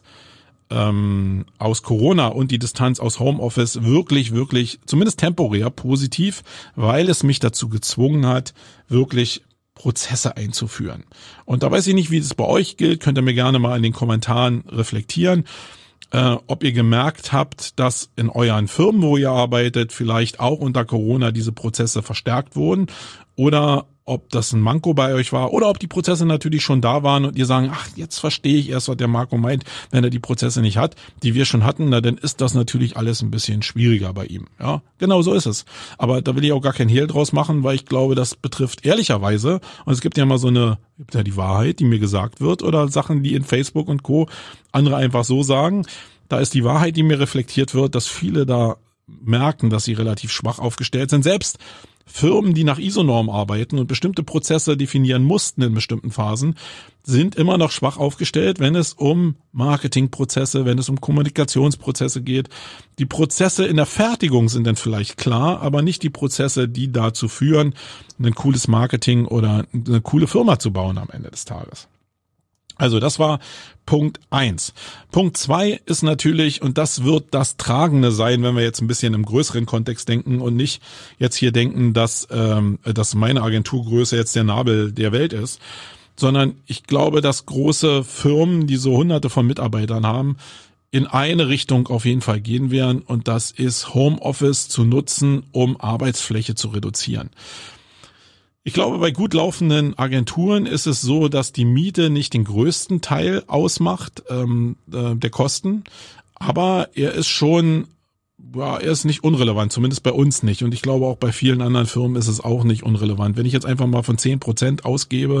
Corona und die Distanz aus Homeoffice wirklich, wirklich, zumindest temporär positiv, weil es mich dazu gezwungen hat, wirklich Prozesse einzuführen. Und da weiß ich nicht, wie das bei euch gilt, könnt ihr mir gerne mal in den Kommentaren reflektieren, ob ihr gemerkt habt, dass in euren Firmen, wo ihr arbeitet, vielleicht auch unter Corona diese Prozesse verstärkt wurden oder ob das ein Manko bei euch war oder ob die Prozesse natürlich schon da waren und ihr sagen, ach, jetzt verstehe ich erst, was der Marco meint, wenn er die Prozesse nicht hat, die wir schon hatten, na, dann ist das natürlich alles ein bisschen schwieriger bei ihm. Ja, genau so ist es. Aber da will ich auch gar kein Hehl draus machen, weil ich glaube, das betrifft ehrlicherweise, und es gibt ja mal die Wahrheit, die mir gesagt wird, oder Sachen, die in Facebook und Co. andere einfach so sagen. Da ist die Wahrheit, die mir reflektiert wird, dass viele da merken, dass sie relativ schwach aufgestellt sind. Selbst Firmen, die nach ISO-Norm arbeiten und bestimmte Prozesse definieren mussten in bestimmten Phasen, sind immer noch schwach aufgestellt, wenn es um Marketingprozesse, wenn es um Kommunikationsprozesse geht. Die Prozesse in der Fertigung sind dann vielleicht klar, aber nicht die Prozesse, die dazu führen, ein cooles Marketing oder eine coole Firma zu bauen am Ende des Tages. Also das war Punkt 1. Punkt 2 ist natürlich, und das wird das Tragende sein, wenn wir jetzt ein bisschen im größeren Kontext denken und nicht jetzt hier denken, dass meine Agenturgröße jetzt der Nabel der Welt ist, sondern ich glaube, dass große Firmen, die so hunderte von Mitarbeitern haben, in eine Richtung auf jeden Fall gehen werden, und das ist Homeoffice zu nutzen, um Arbeitsfläche zu reduzieren. Ich glaube, bei gut laufenden Agenturen ist es so, dass die Miete nicht den größten Teil ausmacht der Kosten, aber er ist nicht unrelevant, zumindest bei uns nicht, und ich glaube auch bei vielen anderen Firmen ist es auch nicht unrelevant. Wenn ich jetzt einfach mal von 10% ausgehe,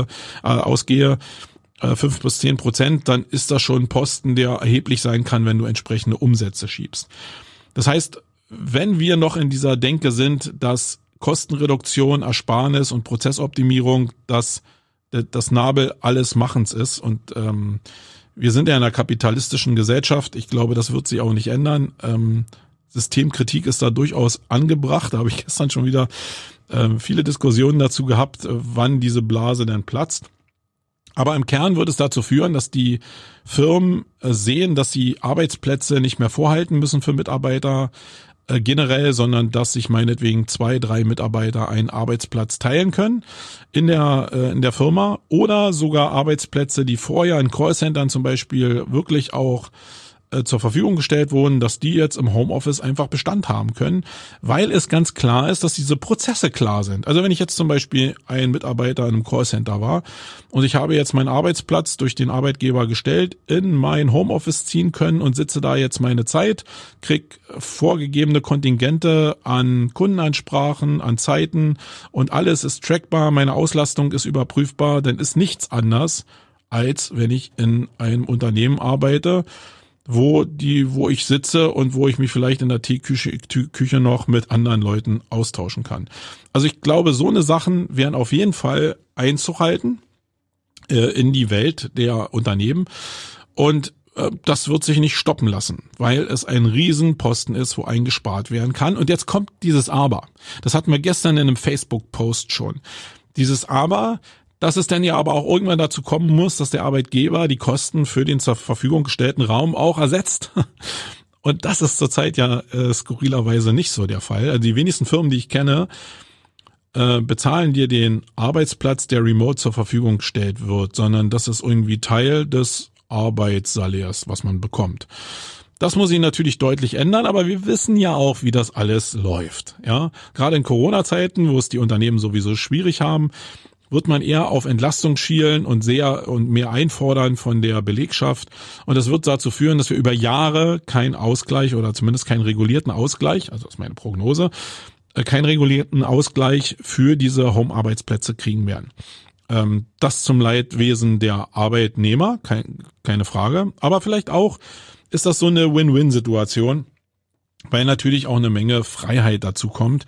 5-10%, dann ist das schon ein Posten, der erheblich sein kann, wenn du entsprechende Umsätze schiebst. Das heißt, wenn wir noch in dieser Denke sind, dass Kostenreduktion, Ersparnis und Prozessoptimierung das Nabel alles Machens ist, und wir sind ja in einer kapitalistischen Gesellschaft, ich glaube, das wird sich auch nicht ändern. Systemkritik ist da durchaus angebracht, da habe ich gestern schon wieder viele Diskussionen dazu gehabt, wann diese Blase denn platzt. Aber im Kern wird es dazu führen, dass die Firmen sehen, dass sie Arbeitsplätze nicht mehr vorhalten müssen für Mitarbeiter generell, sondern dass sich meinetwegen 2-3 Mitarbeiter einen Arbeitsplatz teilen können in der Firma, oder sogar Arbeitsplätze, die vorher in Callcentern zum Beispiel wirklich auch zur Verfügung gestellt wurden, dass die jetzt im Homeoffice einfach Bestand haben können, weil es ganz klar ist, dass diese Prozesse klar sind. Also wenn ich jetzt zum Beispiel ein Mitarbeiter in einem Callcenter war und ich habe jetzt meinen Arbeitsplatz durch den Arbeitgeber gestellt, in mein Homeoffice ziehen können und sitze da jetzt meine Zeit, krieg vorgegebene Kontingente an Kundenansprachen, an Zeiten, und alles ist trackbar, meine Auslastung ist überprüfbar, dann ist nichts anders, als wenn ich in einem Unternehmen arbeite, wo ich sitze und wo ich mich vielleicht in der Teeküche noch mit anderen Leuten austauschen kann. Also ich glaube, so eine Sachen wären auf jeden Fall Einzug halten in die Welt der Unternehmen, und das wird sich nicht stoppen lassen, weil es ein Riesenposten ist, wo eingespart werden kann. Und jetzt kommt dieses Aber. Das hatten wir gestern in einem Facebook-Post schon. Dieses Aber, dass es dann ja aber auch irgendwann dazu kommen muss, dass der Arbeitgeber die Kosten für den zur Verfügung gestellten Raum auch ersetzt. Und das ist zurzeit ja skurrilerweise nicht so der Fall. Also die wenigsten Firmen, die ich kenne, bezahlen dir den Arbeitsplatz, der remote zur Verfügung gestellt wird, sondern das ist irgendwie Teil des Arbeitssalärs, was man bekommt. Das muss sich natürlich deutlich ändern, aber wir wissen ja auch, wie das alles läuft. Ja, gerade in Corona-Zeiten, wo es die Unternehmen sowieso schwierig haben, wird man eher auf Entlastung schielen und mehr einfordern von der Belegschaft. Und das wird dazu führen, dass wir über Jahre keinen Ausgleich oder zumindest keinen regulierten Ausgleich, also das ist meine Prognose, keinen regulierten Ausgleich für diese Home-Arbeitsplätze kriegen werden. Das zum Leidwesen der Arbeitnehmer, keine Frage. Aber vielleicht auch ist das so eine Win-Win-Situation, weil natürlich auch eine Menge Freiheit dazu kommt,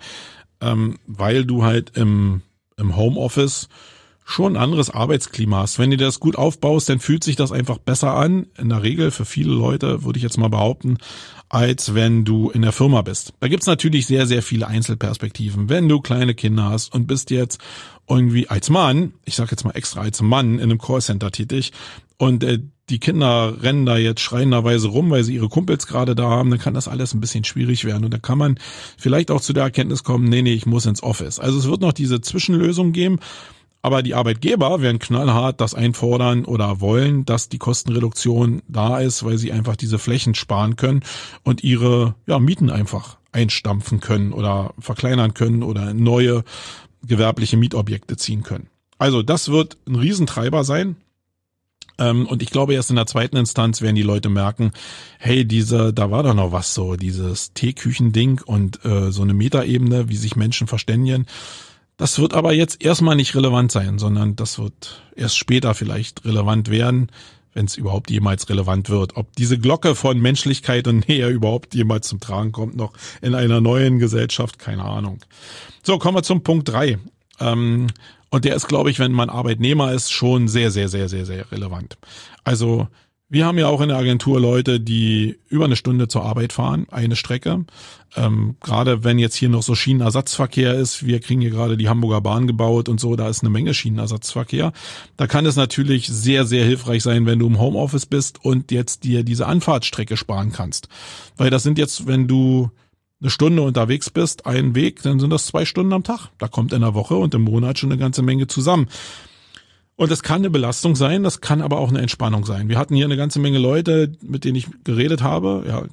weil du halt im Homeoffice schon ein anderes Arbeitsklima hast. Wenn du das gut aufbaust, dann fühlt sich das einfach besser an. In der Regel für viele Leute, würde ich jetzt mal behaupten, als wenn du in der Firma bist. Da gibt's natürlich sehr, sehr viele Einzelperspektiven. Wenn du kleine Kinder hast und bist jetzt irgendwie als Mann, ich sage jetzt mal extra als Mann, in einem Callcenter tätig und die Kinder rennen da jetzt schreienderweise rum, weil sie ihre Kumpels gerade da haben, dann kann das alles ein bisschen schwierig werden. Und dann kann man vielleicht auch zu der Erkenntnis kommen, nee, ich muss ins Office. Also es wird noch diese Zwischenlösung geben, aber die Arbeitgeber werden knallhart das einfordern oder wollen, dass die Kostenreduktion da ist, weil sie einfach diese Flächen sparen können und ihre Mieten einfach einstampfen können oder verkleinern können oder neue gewerbliche Mietobjekte ziehen können. Also das wird ein Riesentreiber sein. Und ich glaube, erst in der zweiten Instanz werden die Leute merken, hey, da war doch noch was so, dieses Teeküchending und so eine Metaebene, wie sich Menschen verständigen. Das wird aber jetzt erstmal nicht relevant sein, sondern das wird erst später vielleicht relevant werden, wenn es überhaupt jemals relevant wird. Ob diese Glocke von Menschlichkeit und Nähe überhaupt jemals zum Tragen kommt, noch in einer neuen Gesellschaft, keine Ahnung. So, kommen wir zum Punkt 3. Und der ist, glaube ich, wenn man Arbeitnehmer ist, schon sehr, sehr, sehr, sehr, sehr relevant. Also wir haben ja auch in der Agentur Leute, die über eine Stunde zur Arbeit fahren, eine Strecke. Gerade wenn jetzt hier noch so Schienenersatzverkehr ist, wir kriegen hier gerade die Hamburger Bahn gebaut und so, da ist eine Menge Schienenersatzverkehr. Da kann es natürlich sehr, sehr hilfreich sein, wenn du im Homeoffice bist und jetzt dir diese Anfahrtsstrecke sparen kannst. Weil das sind jetzt, wenn du eine Stunde unterwegs bist, einen Weg, dann sind das 2 Stunden am Tag. Da kommt in der Woche und im Monat schon eine ganze Menge zusammen. Und das kann eine Belastung sein, das kann aber auch eine Entspannung sein. Wir hatten hier eine ganze Menge Leute, mit denen ich geredet habe,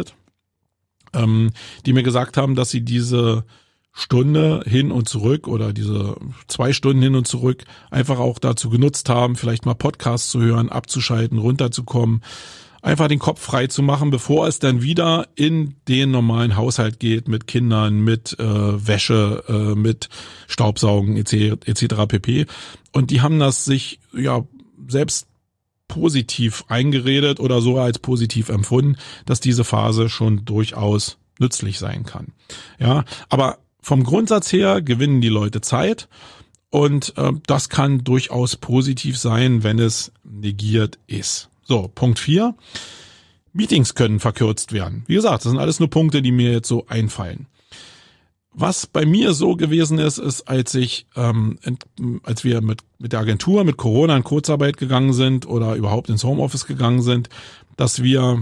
die mir gesagt haben, dass sie diese Stunde hin und zurück oder diese 2 Stunden hin und zurück einfach auch dazu genutzt haben, vielleicht mal Podcasts zu hören, abzuschalten, runterzukommen, einfach den Kopf frei zu machen, bevor es dann wieder in den normalen Haushalt geht mit Kindern, mit Wäsche, mit Staubsaugen etc. pp. Und die haben das sich ja selbst positiv eingeredet oder sogar als positiv empfunden, dass diese Phase schon durchaus nützlich sein kann. Ja, aber vom Grundsatz her gewinnen die Leute Zeit und das kann durchaus positiv sein, wenn es negiert ist. So, Punkt 4. Meetings können verkürzt werden. Wie gesagt, das sind alles nur Punkte, die mir jetzt so einfallen. Was bei mir so gewesen ist, als wir mit der Agentur, mit Corona in Kurzarbeit gegangen sind oder überhaupt ins Homeoffice gegangen sind, dass wir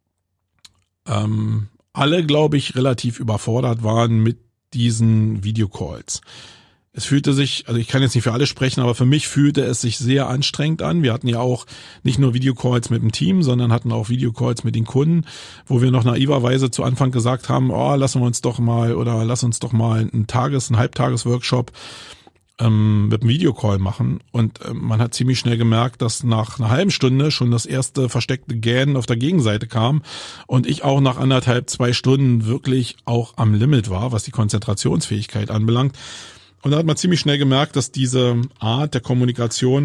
alle, glaube ich, relativ überfordert waren mit diesen Videocalls. Es fühlte sich, also ich kann jetzt nicht für alle sprechen, aber für mich fühlte es sich sehr anstrengend an. Wir hatten ja auch nicht nur Videocalls mit dem Team, sondern hatten auch Videocalls mit den Kunden, wo wir noch naiverweise zu Anfang gesagt haben, lass uns doch mal einen Halbtages-Workshop mit einem Videocall machen. Und man hat ziemlich schnell gemerkt, dass nach einer halben Stunde schon das erste versteckte Gähnen auf der Gegenseite kam und ich auch nach 1,5-2 Stunden wirklich auch am Limit war, was die Konzentrationsfähigkeit anbelangt. Und da hat man ziemlich schnell gemerkt, dass diese Art der Kommunikation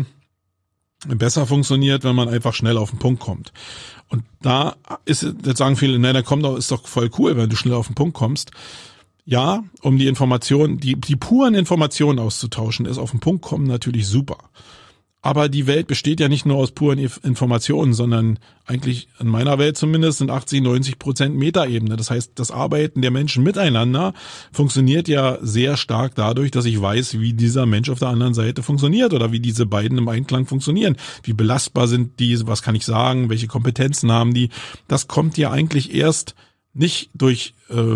besser funktioniert, wenn man einfach schnell auf den Punkt kommt. Und da jetzt sagen viele, ist doch voll cool, wenn du schnell auf den Punkt kommst. Ja, um die Informationen, die puren Informationen auszutauschen, ist auf den Punkt kommen natürlich super. Aber die Welt besteht ja nicht nur aus puren Informationen, sondern eigentlich in meiner Welt zumindest sind 80-90% Metaebene. Das heißt, das Arbeiten der Menschen miteinander funktioniert ja sehr stark dadurch, dass ich weiß, wie dieser Mensch auf der anderen Seite funktioniert oder wie diese beiden im Einklang funktionieren. Wie belastbar sind die, was kann ich sagen, welche Kompetenzen haben die. Das kommt ja eigentlich erst nicht durch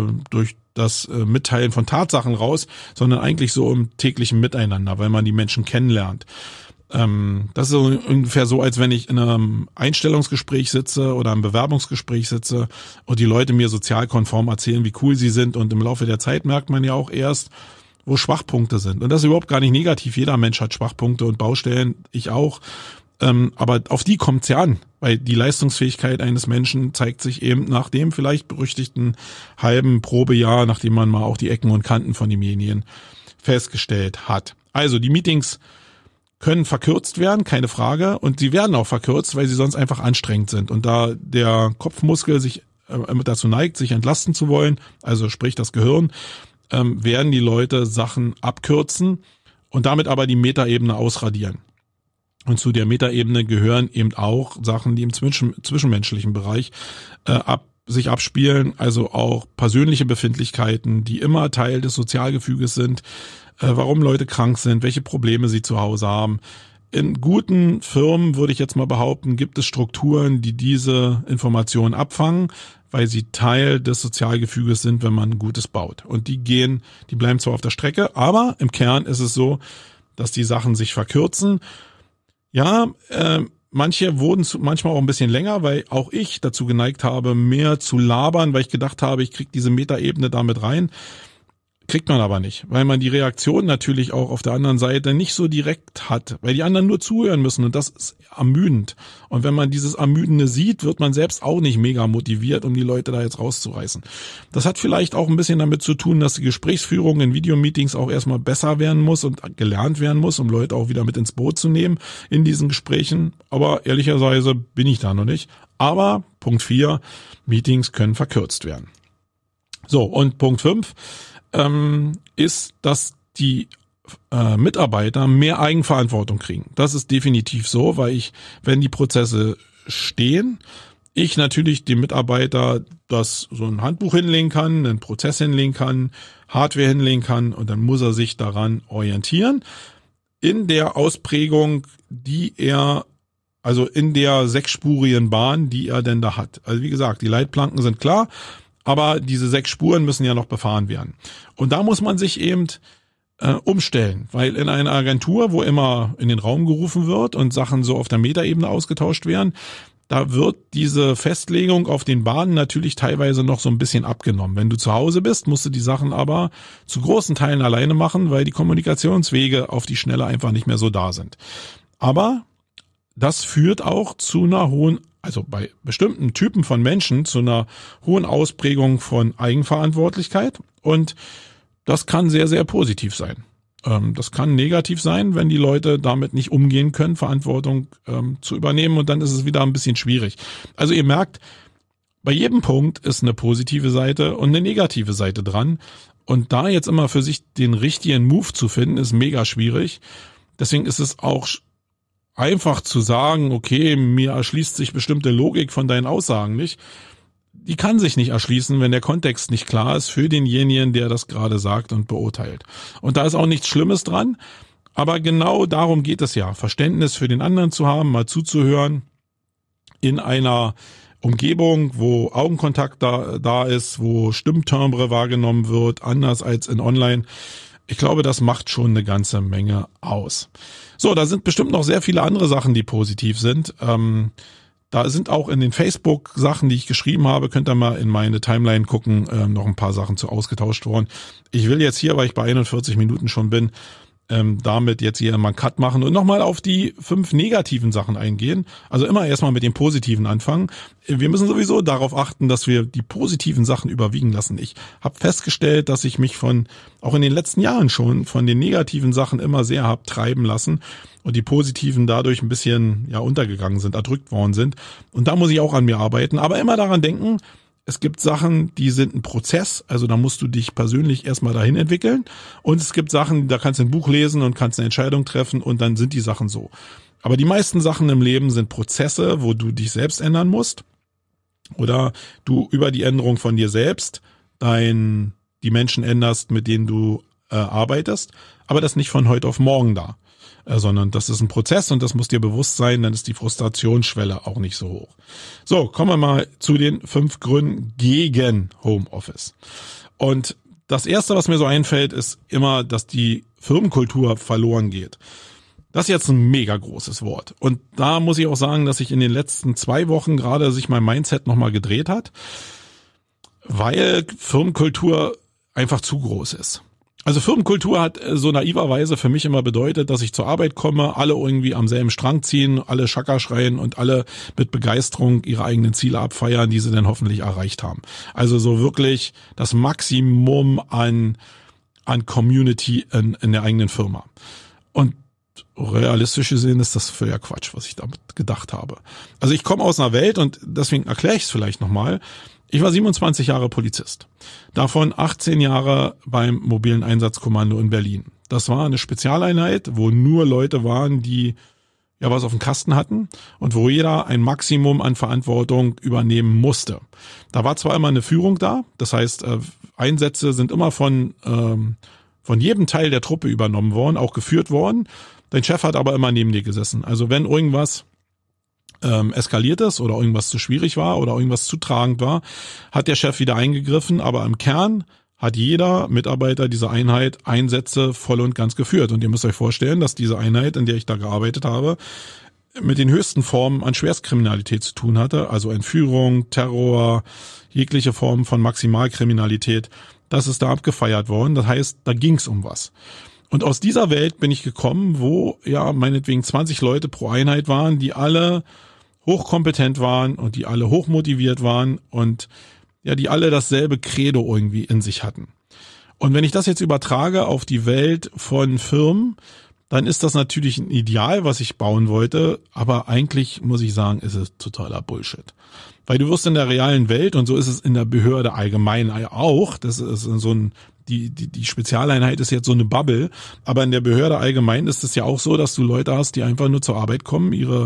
das Mitteilen von Tatsachen raus, sondern eigentlich so im täglichen Miteinander, weil man die Menschen kennenlernt. Das ist so ungefähr so, als wenn ich in einem Einstellungsgespräch sitze oder einem Bewerbungsgespräch sitze und die Leute mir sozialkonform erzählen, wie cool sie sind, und im Laufe der Zeit merkt man ja auch erst, wo Schwachpunkte sind. Und das ist überhaupt gar nicht negativ. Jeder Mensch hat Schwachpunkte und Baustellen, ich auch. Aber auf die kommt's ja an, weil die Leistungsfähigkeit eines Menschen zeigt sich eben nach dem vielleicht berüchtigten halben Probejahr, nachdem man mal auch die Ecken und Kanten von demjenigen festgestellt hat. Also die Meetings können verkürzt werden, keine Frage, und sie werden auch verkürzt, weil sie sonst einfach anstrengend sind. Und da der Kopfmuskel sich dazu neigt, sich entlasten zu wollen, also sprich das Gehirn, werden die Leute Sachen abkürzen und damit aber die Metaebene ausradieren. Und zu der Metaebene gehören eben auch Sachen, die im zwischenmenschlichen Bereich sich abspielen, also auch persönliche Befindlichkeiten, die immer Teil des Sozialgefüges sind, warum Leute krank sind, welche Probleme sie zu Hause haben. In guten Firmen, würde ich jetzt mal behaupten, gibt es Strukturen, die diese Informationen abfangen, weil sie Teil des Sozialgefüges sind, wenn man Gutes baut. Und die bleiben zwar auf der Strecke, aber im Kern ist es so, dass die Sachen sich verkürzen. Ja, manche wurden manchmal auch ein bisschen länger, weil auch ich dazu geneigt habe, mehr zu labern, weil ich gedacht habe, ich kriege diese Metaebene damit rein. kriegt man aber nicht, weil man die Reaktion natürlich auch auf der anderen Seite nicht so direkt hat, weil die anderen nur zuhören müssen und das ist ermüdend. Und wenn man dieses Ermüdende sieht, wird man selbst auch nicht mega motiviert, um die Leute da jetzt rauszureißen. Das hat vielleicht auch ein bisschen damit zu tun, dass die Gesprächsführung in Videomeetings auch erstmal besser werden muss und gelernt werden muss, um Leute auch wieder mit ins Boot zu nehmen in diesen Gesprächen. Aber ehrlicherweise bin ich da noch nicht. Aber Punkt 4, Meetings können verkürzt werden. So, und Punkt 5 ist, dass die Mitarbeiter mehr Eigenverantwortung kriegen. Das ist definitiv so, weil wenn die Prozesse stehen, ich natürlich dem Mitarbeiter das so ein Handbuch hinlegen kann, einen Prozess hinlegen kann, Hardware hinlegen kann und dann muss er sich daran orientieren. In der Ausprägung, also in der 6-spurigen Bahn, die er denn da hat. Also wie gesagt, die Leitplanken sind klar, aber diese 6 Spuren müssen ja noch befahren werden. Und da muss man sich eben umstellen, weil in einer Agentur, wo immer in den Raum gerufen wird und Sachen so auf der Metaebene ausgetauscht werden, da wird diese Festlegung auf den Bahnen natürlich teilweise noch so ein bisschen abgenommen. Wenn du zu Hause bist, musst du die Sachen aber zu großen Teilen alleine machen, weil die Kommunikationswege auf die Schnelle einfach nicht mehr so da sind. Aber das führt auch zu einer hohen, also bei bestimmten Typen von Menschen, zu einer hohen Ausprägung von Eigenverantwortlichkeit und das kann sehr, sehr positiv sein. Das kann negativ sein, wenn die Leute damit nicht umgehen können, Verantwortung zu übernehmen und dann ist es wieder ein bisschen schwierig. Also ihr merkt, bei jedem Punkt ist eine positive Seite und eine negative Seite dran und da jetzt immer für sich den richtigen Move zu finden, ist mega schwierig. Deswegen ist es auch einfach zu sagen, okay, mir erschließt sich bestimmte Logik von deinen Aussagen nicht. Die kann sich nicht erschließen, wenn der Kontext nicht klar ist für denjenigen, der das gerade sagt und beurteilt. Und da ist auch nichts Schlimmes dran, aber genau darum geht es ja, Verständnis für den anderen zu haben, mal zuzuhören in einer Umgebung, wo Augenkontakt da ist, wo Stimmtimbre wahrgenommen wird, anders als in Online. Ich glaube, das macht schon eine ganze Menge aus. So, da sind bestimmt noch sehr viele andere Sachen, die positiv sind. Da sind auch in den Facebook-Sachen, die ich geschrieben habe, könnt ihr mal in meine Timeline gucken, noch ein paar Sachen zu ausgetauscht worden. Ich will jetzt hier, weil ich bei 41 Minuten schon bin, damit jetzt hier mal einen Cut machen und nochmal auf die 5 negativen Sachen eingehen. Also immer erstmal mit den positiven anfangen. Wir müssen sowieso darauf achten, dass wir die positiven Sachen überwiegen lassen. Ich habe festgestellt, dass ich mich auch in den letzten Jahren schon von den negativen Sachen immer sehr habe treiben lassen und die positiven dadurch ein bisschen untergegangen sind, erdrückt worden sind. Und da muss ich auch an mir arbeiten. Aber immer daran denken, es gibt Sachen, die sind ein Prozess, also da musst du dich persönlich erstmal dahin entwickeln. Und es gibt Sachen, da kannst du ein Buch lesen und kannst eine Entscheidung treffen und dann sind die Sachen so. Aber die meisten Sachen im Leben sind Prozesse, wo du dich selbst ändern musst oder du über die Änderung von dir selbst die Menschen änderst, mit denen du arbeitest, aber das nicht von heute auf morgen da. Sondern das ist ein Prozess und das muss dir bewusst sein, dann ist die Frustrationsschwelle auch nicht so hoch. So, kommen wir mal zu den 5 Gründen gegen Homeoffice. Und das Erste, was mir so einfällt, ist immer, dass die Firmenkultur verloren geht. Das ist jetzt ein mega großes Wort. Und da muss ich auch sagen, dass sich in den letzten 2 Wochen gerade sich mein Mindset nochmal gedreht hat, weil Firmenkultur einfach zu groß ist. Also Firmenkultur hat so naiverweise für mich immer bedeutet, dass ich zur Arbeit komme, alle irgendwie am selben Strang ziehen, alle Schakka schreien und alle mit Begeisterung ihre eigenen Ziele abfeiern, die sie dann hoffentlich erreicht haben. Also so wirklich das Maximum an Community in der eigenen Firma. Und realistisch gesehen ist das völliger Quatsch, was ich damit gedacht habe. Also ich komme aus einer Welt und deswegen erkläre ich es vielleicht nochmal. Ich war 27 Jahre Polizist, davon 18 Jahre beim mobilen Einsatzkommando in Berlin. Das war eine Spezialeinheit, wo nur Leute waren, die was auf dem Kasten hatten und wo jeder ein Maximum an Verantwortung übernehmen musste. Da war zwar immer eine Führung da, das heißt Einsätze sind immer von jedem Teil der Truppe übernommen worden, auch geführt worden. Dein Chef hat aber immer neben dir gesessen. Also wenn irgendwas eskaliert ist oder irgendwas zu schwierig war oder irgendwas zu tragend war, hat der Chef wieder eingegriffen, aber im Kern hat jeder Mitarbeiter dieser Einheit Einsätze voll und ganz geführt. Und ihr müsst euch vorstellen, dass diese Einheit, in der ich da gearbeitet habe, mit den höchsten Formen an Schwerstkriminalität zu tun hatte, also Entführung, Terror, jegliche Form von Maximalkriminalität. das ist da abgefeiert worden. Das heißt, da ging's um was. Und aus dieser Welt bin ich gekommen, wo ja meinetwegen 20 Leute pro Einheit waren, die alle hochkompetent waren und die alle hochmotiviert waren und ja, die alle dasselbe Credo irgendwie in sich hatten. Und wenn ich das jetzt übertrage auf die Welt von Firmen, dann ist das natürlich ein Ideal, was ich bauen wollte, aber eigentlich muss ich sagen, ist es totaler Bullshit. Weil du wirst in der realen Welt, und so ist es in der Behörde allgemein auch, das ist so ein, die Spezialeinheit ist jetzt so eine Bubble, aber in der Behörde allgemein ist es ja auch so, dass du Leute hast, die einfach nur zur Arbeit kommen, ihre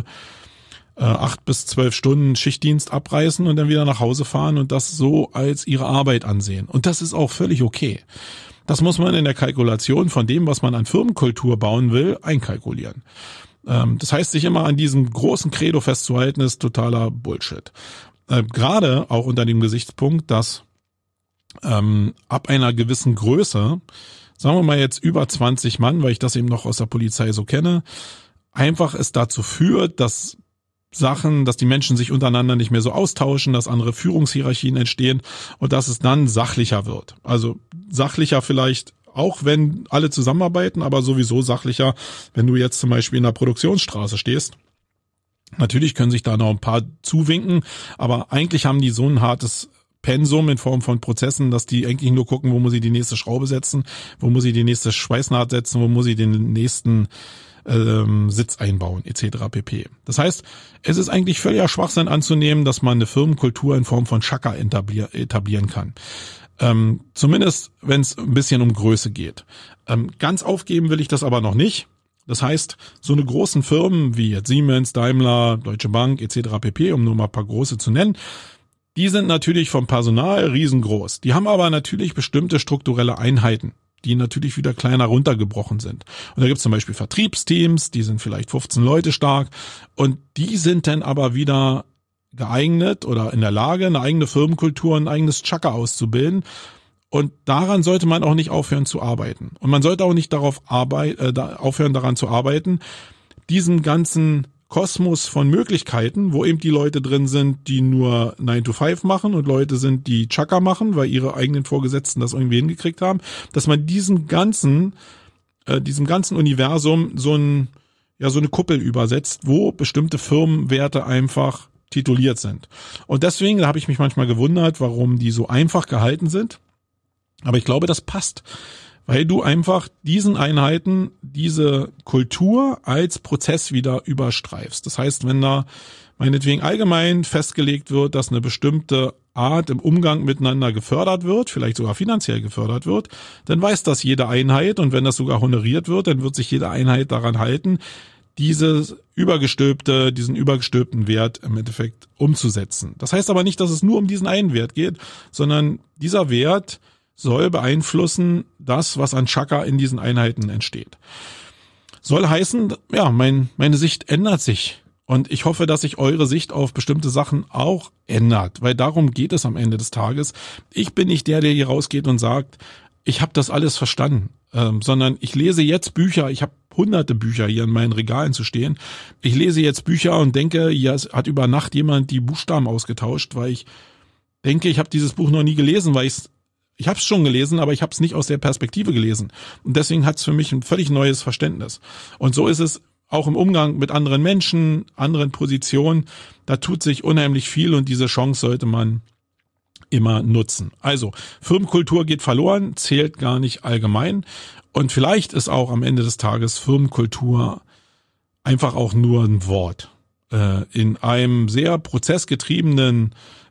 8 bis 12 Stunden Schichtdienst abreißen und dann wieder nach Hause fahren und das so als ihre Arbeit ansehen. Und das ist auch völlig okay. Das muss man in der Kalkulation von dem, was man an Firmenkultur bauen will, einkalkulieren. Das heißt, sich immer an diesem großen Credo festzuhalten, ist totaler Bullshit. Gerade auch unter dem Gesichtspunkt, dass ab einer gewissen Größe, sagen wir mal jetzt über 20 Mann, weil ich das eben noch aus der Polizei so kenne, einfach es dazu führt, dass die Menschen sich untereinander nicht mehr so austauschen, dass andere Führungshierarchien entstehen und dass es dann sachlicher wird. Also sachlicher vielleicht auch, wenn alle zusammenarbeiten, aber sowieso sachlicher, wenn du jetzt zum Beispiel in der Produktionsstraße stehst. Natürlich können sich da noch ein paar zuwinken, aber eigentlich haben die so ein hartes Pensum in Form von Prozessen, dass die eigentlich nur gucken, wo muss ich die nächste Schraube setzen, wo muss ich die nächste Schweißnaht setzen, wo muss ich den nächsten Sitz einbauen, etc. pp. Das heißt, es ist eigentlich völliger Schwachsinn anzunehmen, dass man eine Firmenkultur in Form von Chaka etablieren kann. Zumindest, wenn es ein bisschen um Größe geht. Ganz aufgeben will ich das aber noch nicht. Das heißt, so eine großen Firmen wie jetzt Siemens, Daimler, Deutsche Bank, etc. pp., um nur mal ein paar große zu nennen, die sind natürlich vom Personal riesengroß. Die haben aber natürlich bestimmte strukturelle Einheiten, die natürlich wieder kleiner runtergebrochen sind. Und da gibt es zum Beispiel Vertriebsteams, die sind vielleicht 15 Leute stark und die sind dann aber wieder geeignet oder in der Lage, eine eigene Firmenkultur, ein eigenes Chaka auszubilden. Und daran sollte man auch nicht aufhören zu arbeiten. Und man sollte auch nicht aufhören daran zu arbeiten, diesen ganzen Kosmos von Möglichkeiten, wo eben die Leute drin sind, die nur 9 to 5 machen und Leute sind, die Chaka machen, weil ihre eigenen Vorgesetzten das irgendwie hingekriegt haben, dass man diesem ganzen Universum so eine Kuppel übersetzt, wo bestimmte Firmenwerte einfach tituliert sind. Und deswegen, da habe ich mich manchmal gewundert, warum die so einfach gehalten sind. Aber ich glaube, das passt, weil du einfach diesen Einheiten diese Kultur als Prozess wieder überstreifst. Das heißt, wenn da meinetwegen allgemein festgelegt wird, dass eine bestimmte Art im Umgang miteinander gefördert wird, vielleicht sogar finanziell gefördert wird, dann weiß das jede Einheit und wenn das sogar honoriert wird, dann wird sich jede Einheit daran halten, diesen übergestülpten Wert im Endeffekt umzusetzen. Das heißt aber nicht, dass es nur um diesen einen Wert geht, sondern dieser Wert soll beeinflussen das, was an Chaka in diesen Einheiten entsteht. Soll heißen, ja, meine Sicht ändert sich. Und ich hoffe, dass sich eure Sicht auf bestimmte Sachen auch ändert, weil darum geht es am Ende des Tages. Ich bin nicht der hier rausgeht und sagt, ich habe das alles verstanden, sondern ich lese jetzt Bücher, ich habe hunderte Bücher hier in meinen Regalen zu stehen. Ich lese jetzt Bücher und denke, hier hat über Nacht jemand die Buchstaben ausgetauscht, weil ich denke, ich habe dieses Buch noch nie gelesen, weil ich habe es schon gelesen, aber ich habe es nicht aus der Perspektive gelesen. Und deswegen hat es für mich ein völlig neues Verständnis. Und so ist es auch im Umgang mit anderen Menschen, anderen Positionen. Da tut sich unheimlich viel und diese Chance sollte man immer nutzen. Also, Firmenkultur geht verloren, zählt gar nicht allgemein. Und vielleicht ist auch am Ende des Tages Firmenkultur einfach auch nur ein Wort. In einer sehr prozessgetriebenen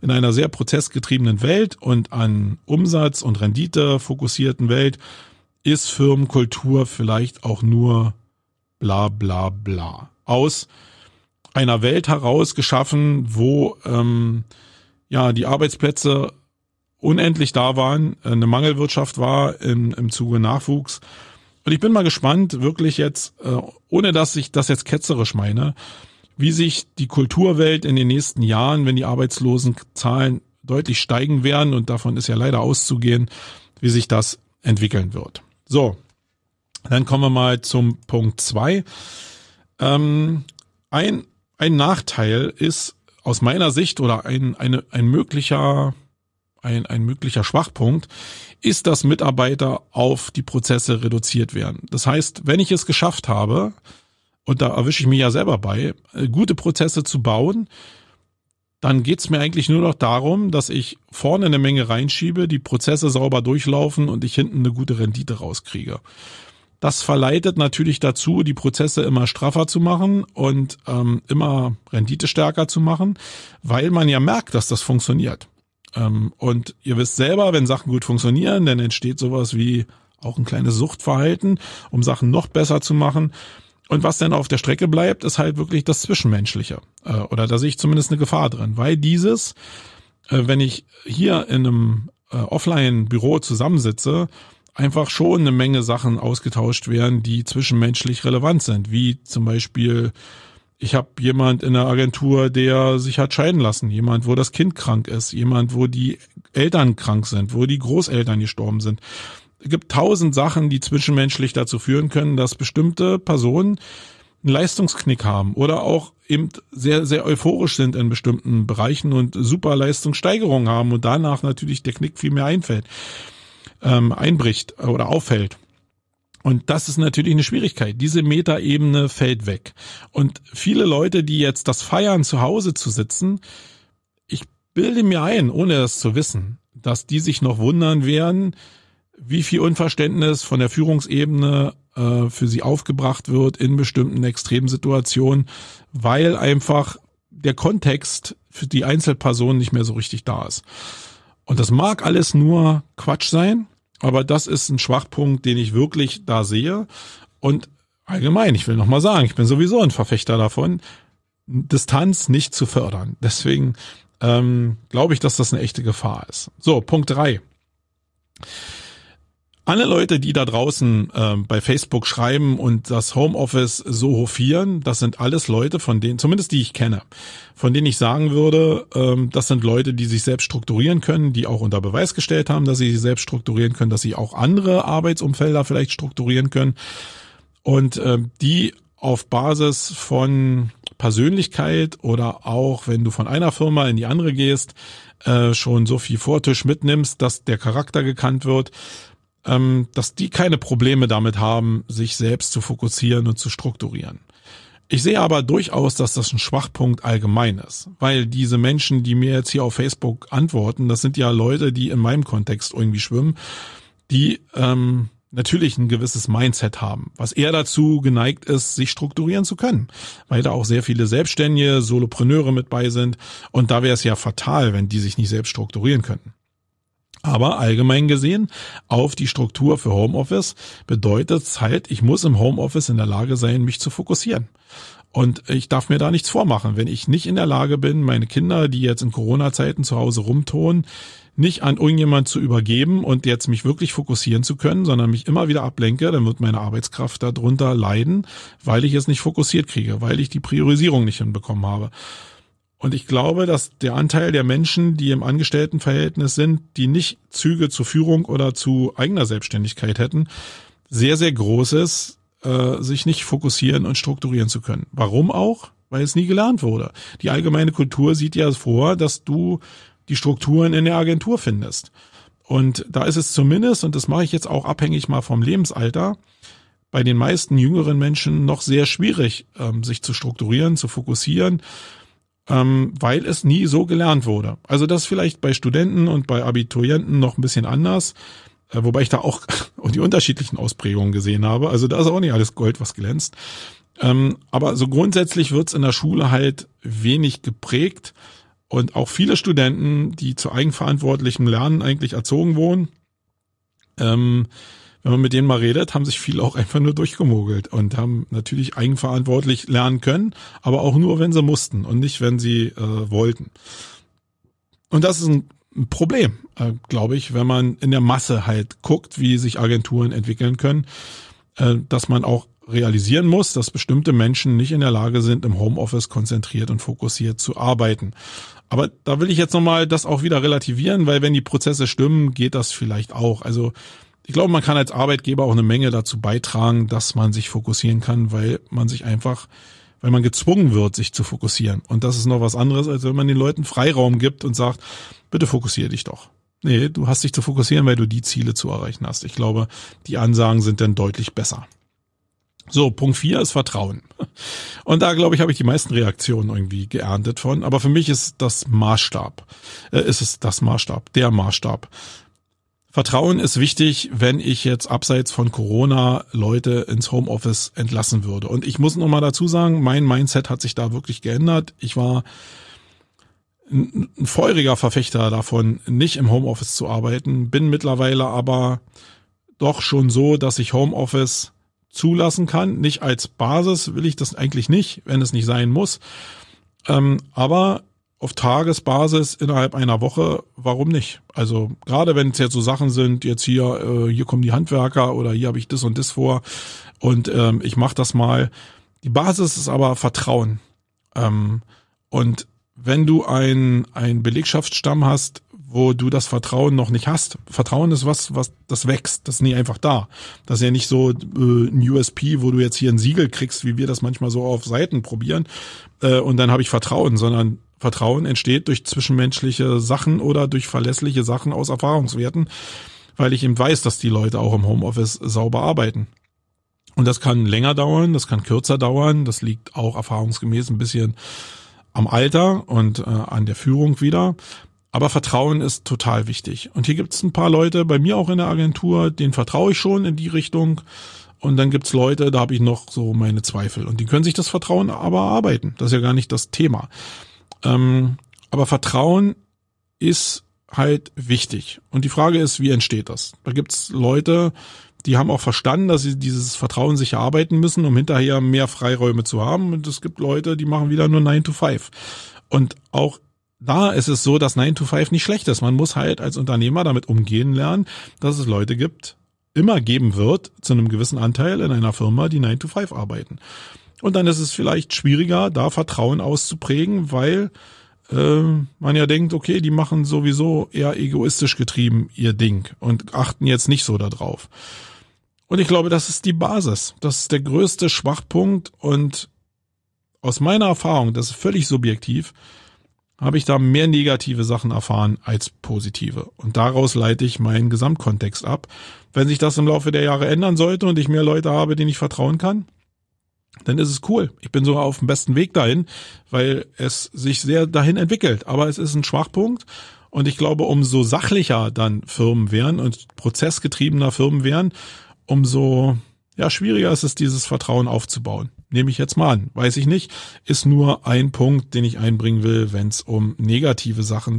Welt und an Umsatz und Rendite fokussierten Welt ist Firmenkultur vielleicht auch nur bla bla bla. Aus einer Welt heraus geschaffen, wo die Arbeitsplätze unendlich da waren, eine Mangelwirtschaft war im Zuge Nachwuchs. Und ich bin mal gespannt, wirklich jetzt, ohne dass ich das jetzt ketzerisch meine, wie sich die Kulturwelt in den nächsten Jahren, wenn die Arbeitslosenzahlen deutlich steigen werden, und davon ist ja leider auszugehen, wie sich das entwickeln wird. So, dann kommen wir mal zum Punkt 2. Ein Nachteil ist aus meiner Sicht oder ein möglicher ein möglicher Schwachpunkt, ist, dass Mitarbeiter auf die Prozesse reduziert werden. Das heißt, wenn ich es geschafft habe, und da erwische ich mich ja selber bei, gute Prozesse zu bauen, dann geht's mir eigentlich nur noch darum, dass ich vorne eine Menge reinschiebe, die Prozesse sauber durchlaufen und ich hinten eine gute Rendite rauskriege. Das verleitet natürlich dazu, die Prozesse immer straffer zu machen und immer renditestärker zu machen, weil man ja merkt, dass das funktioniert. Und ihr wisst selber, wenn Sachen gut funktionieren, dann entsteht sowas wie auch ein kleines Suchtverhalten, um Sachen noch besser zu machen. Und was dann auf der Strecke bleibt, ist halt wirklich das Zwischenmenschliche. Oder da sehe ich zumindest eine Gefahr drin. Weil dieses, wenn ich hier in einem Offline-Büro zusammensitze, einfach schon eine Menge Sachen ausgetauscht werden, die zwischenmenschlich relevant sind. Wie zum Beispiel, ich habe jemand in der Agentur, der sich hat scheiden lassen. Jemand, wo das Kind krank ist. Jemand, wo die Eltern krank sind, wo die Großeltern gestorben sind. Es gibt 1000 Sachen, die zwischenmenschlich dazu führen können, dass bestimmte Personen einen Leistungsknick haben oder auch eben sehr, sehr euphorisch sind in bestimmten Bereichen und super Leistungssteigerungen haben und danach natürlich der Knick viel mehr einbricht oder auffällt. Und das ist natürlich eine Schwierigkeit. Diese Metaebene fällt weg. Und viele Leute, die jetzt das feiern, zu Hause zu sitzen, ich bilde mir ein, ohne das zu wissen, dass die sich noch wundern werden, wie viel Unverständnis von der Führungsebene für sie aufgebracht wird in bestimmten Extremsituationen, weil einfach der Kontext für die Einzelperson nicht mehr so richtig da ist. Und das mag alles nur Quatsch sein, aber das ist ein Schwachpunkt, den ich wirklich da sehe. Und allgemein, ich will nochmal sagen, ich bin sowieso ein Verfechter davon, Distanz nicht zu fördern. Deswegen glaube ich, dass das eine echte Gefahr ist. So, Punkt 3. Alle Leute, die da draußen bei Facebook schreiben und das Homeoffice so hofieren, das sind alles Leute, von denen, zumindest die ich kenne, von denen ich sagen würde, das sind Leute, die sich selbst strukturieren können, die auch unter Beweis gestellt haben, dass sie sich selbst strukturieren können, dass sie auch andere Arbeitsumfelder vielleicht strukturieren können und die auf Basis von Persönlichkeit oder auch, wenn du von einer Firma in die andere gehst, schon so viel Vortisch mitnimmst, dass der Charakter gekannt wird, dass die keine Probleme damit haben, sich selbst zu fokussieren und zu strukturieren. Ich sehe aber durchaus, dass das ein Schwachpunkt allgemein ist, weil diese Menschen, die mir jetzt hier auf Facebook antworten, das sind ja Leute, die in meinem Kontext irgendwie schwimmen, die natürlich ein gewisses Mindset haben, was eher dazu geneigt ist, sich strukturieren zu können, weil da auch sehr viele Selbstständige, Solopreneure mit bei sind und da wäre es ja fatal, wenn die sich nicht selbst strukturieren könnten. Aber allgemein gesehen, auf die Struktur für Homeoffice bedeutet es halt, ich muss im Homeoffice in der Lage sein, mich zu fokussieren. Und ich darf mir da nichts vormachen. Wenn ich nicht in der Lage bin, meine Kinder, die jetzt in Corona-Zeiten zu Hause rumtonen, nicht an irgendjemand zu übergeben und jetzt mich wirklich fokussieren zu können, sondern mich immer wieder ablenke, dann wird meine Arbeitskraft darunter leiden, weil ich es nicht fokussiert kriege, weil ich die Priorisierung nicht hinbekommen habe. Und ich glaube, dass der Anteil der Menschen, die im Angestelltenverhältnis sind, die nicht Züge zur Führung oder zu eigener Selbstständigkeit hätten, sehr, sehr groß ist, sich nicht fokussieren und strukturieren zu können. Warum auch? Weil es nie gelernt wurde. Die allgemeine Kultur sieht ja vor, dass du die Strukturen in der Agentur findest. Und da ist es zumindest, und das mache ich jetzt auch abhängig mal vom Lebensalter, bei den meisten jüngeren Menschen noch sehr schwierig, sich zu strukturieren, zu fokussieren, weil es nie so gelernt wurde. Also das vielleicht bei Studenten und bei Abiturienten noch ein bisschen anders, wobei ich da auch die unterschiedlichen Ausprägungen gesehen habe. Also da ist auch nicht alles Gold, was glänzt. Aber so grundsätzlich wird's in der Schule halt wenig geprägt und auch viele Studenten, die zu eigenverantwortlichem Lernen eigentlich erzogen wurden, wenn man mit denen mal redet, haben sich viele auch einfach nur durchgemogelt und haben natürlich eigenverantwortlich lernen können, aber auch nur, wenn sie mussten und nicht, wenn sie wollten. Und das ist ein Problem, glaube ich, wenn man in der Masse halt guckt, wie sich Agenturen entwickeln können, dass man auch realisieren muss, dass bestimmte Menschen nicht in der Lage sind, im Homeoffice konzentriert und fokussiert zu arbeiten. Aber da will ich jetzt nochmal das auch wieder relativieren, weil wenn die Prozesse stimmen, geht das vielleicht auch. Also ich glaube, man kann als Arbeitgeber auch eine Menge dazu beitragen, dass man sich fokussieren kann, weil man gezwungen wird, sich zu fokussieren. Und das ist noch was anderes, als wenn man den Leuten Freiraum gibt und sagt, bitte fokussiere dich doch. Nee, du hast dich zu fokussieren, weil du die Ziele zu erreichen hast. Ich glaube, die Ansagen sind dann deutlich besser. So, Punkt 4 ist Vertrauen. Und da, glaube ich, habe ich die meisten Reaktionen irgendwie geerntet von. Aber für mich ist der Maßstab. Vertrauen ist wichtig, wenn ich jetzt abseits von Corona Leute ins Homeoffice entlassen würde. Und ich muss noch mal dazu sagen, mein Mindset hat sich da wirklich geändert. Ich war ein feuriger Verfechter davon, nicht im Homeoffice zu arbeiten, bin mittlerweile aber doch schon so, dass ich Homeoffice zulassen kann. Nicht als Basis will ich das eigentlich nicht, wenn es nicht sein muss. Aber auf Tagesbasis innerhalb einer Woche, warum nicht? Also gerade wenn es jetzt so Sachen sind, jetzt hier kommen die Handwerker oder hier habe ich das und das vor und ich mache das mal. Die Basis ist aber Vertrauen. Und wenn du einen Belegschaftsstamm hast, wo du das Vertrauen noch nicht hast. Vertrauen ist was das wächst, das ist nie einfach da. Das ist ja nicht so ein USP, wo du jetzt hier ein Siegel kriegst, wie wir das manchmal so auf Seiten probieren und dann habe ich Vertrauen, sondern Vertrauen entsteht durch zwischenmenschliche Sachen oder durch verlässliche Sachen aus Erfahrungswerten, weil ich eben weiß, dass die Leute auch im Homeoffice sauber arbeiten. Und das kann länger dauern, das kann kürzer dauern, das liegt auch erfahrungsgemäß ein bisschen am Alter und an der Führung wieder. Aber Vertrauen ist total wichtig. Und hier gibt es ein paar Leute, bei mir auch in der Agentur, denen vertraue ich schon in die Richtung. Und dann gibt's Leute, da habe ich noch so meine Zweifel. Und die können sich das Vertrauen aber erarbeiten. Das ist ja gar nicht das Thema. Aber Vertrauen ist halt wichtig. Und die Frage ist, wie entsteht das? Da gibt's Leute, die haben auch verstanden, dass sie dieses Vertrauen sich erarbeiten müssen, um hinterher mehr Freiräume zu haben. Und es gibt Leute, die machen wieder nur 9 to 5. Und auch da ist es so, dass 9 to 5 nicht schlecht ist. Man muss halt als Unternehmer damit umgehen lernen, dass es Leute gibt, immer geben wird, zu einem gewissen Anteil in einer Firma, die 9 to 5 arbeiten. Und dann ist es vielleicht schwieriger, da Vertrauen auszuprägen, weil man ja denkt, okay, die machen sowieso eher egoistisch getrieben ihr Ding und achten jetzt nicht so da drauf. Und ich glaube, das ist die Basis. Das ist der größte Schwachpunkt und aus meiner Erfahrung, das ist völlig subjektiv, habe ich da mehr negative Sachen erfahren als positive. Und daraus leite ich meinen Gesamtkontext ab. Wenn sich das im Laufe der Jahre ändern sollte und ich mehr Leute habe, denen ich vertrauen kann, dann ist es cool. Ich bin sogar auf dem besten Weg dahin, weil es sich sehr dahin entwickelt. Aber es ist ein Schwachpunkt. Und ich glaube, umso sachlicher dann Firmen wären und prozessgetriebener Firmen wären, umso schwieriger ist es, dieses Vertrauen aufzubauen. Nehme ich jetzt mal an. Weiß ich nicht. Ist nur ein Punkt, den ich einbringen will, wenn es um negative Sachen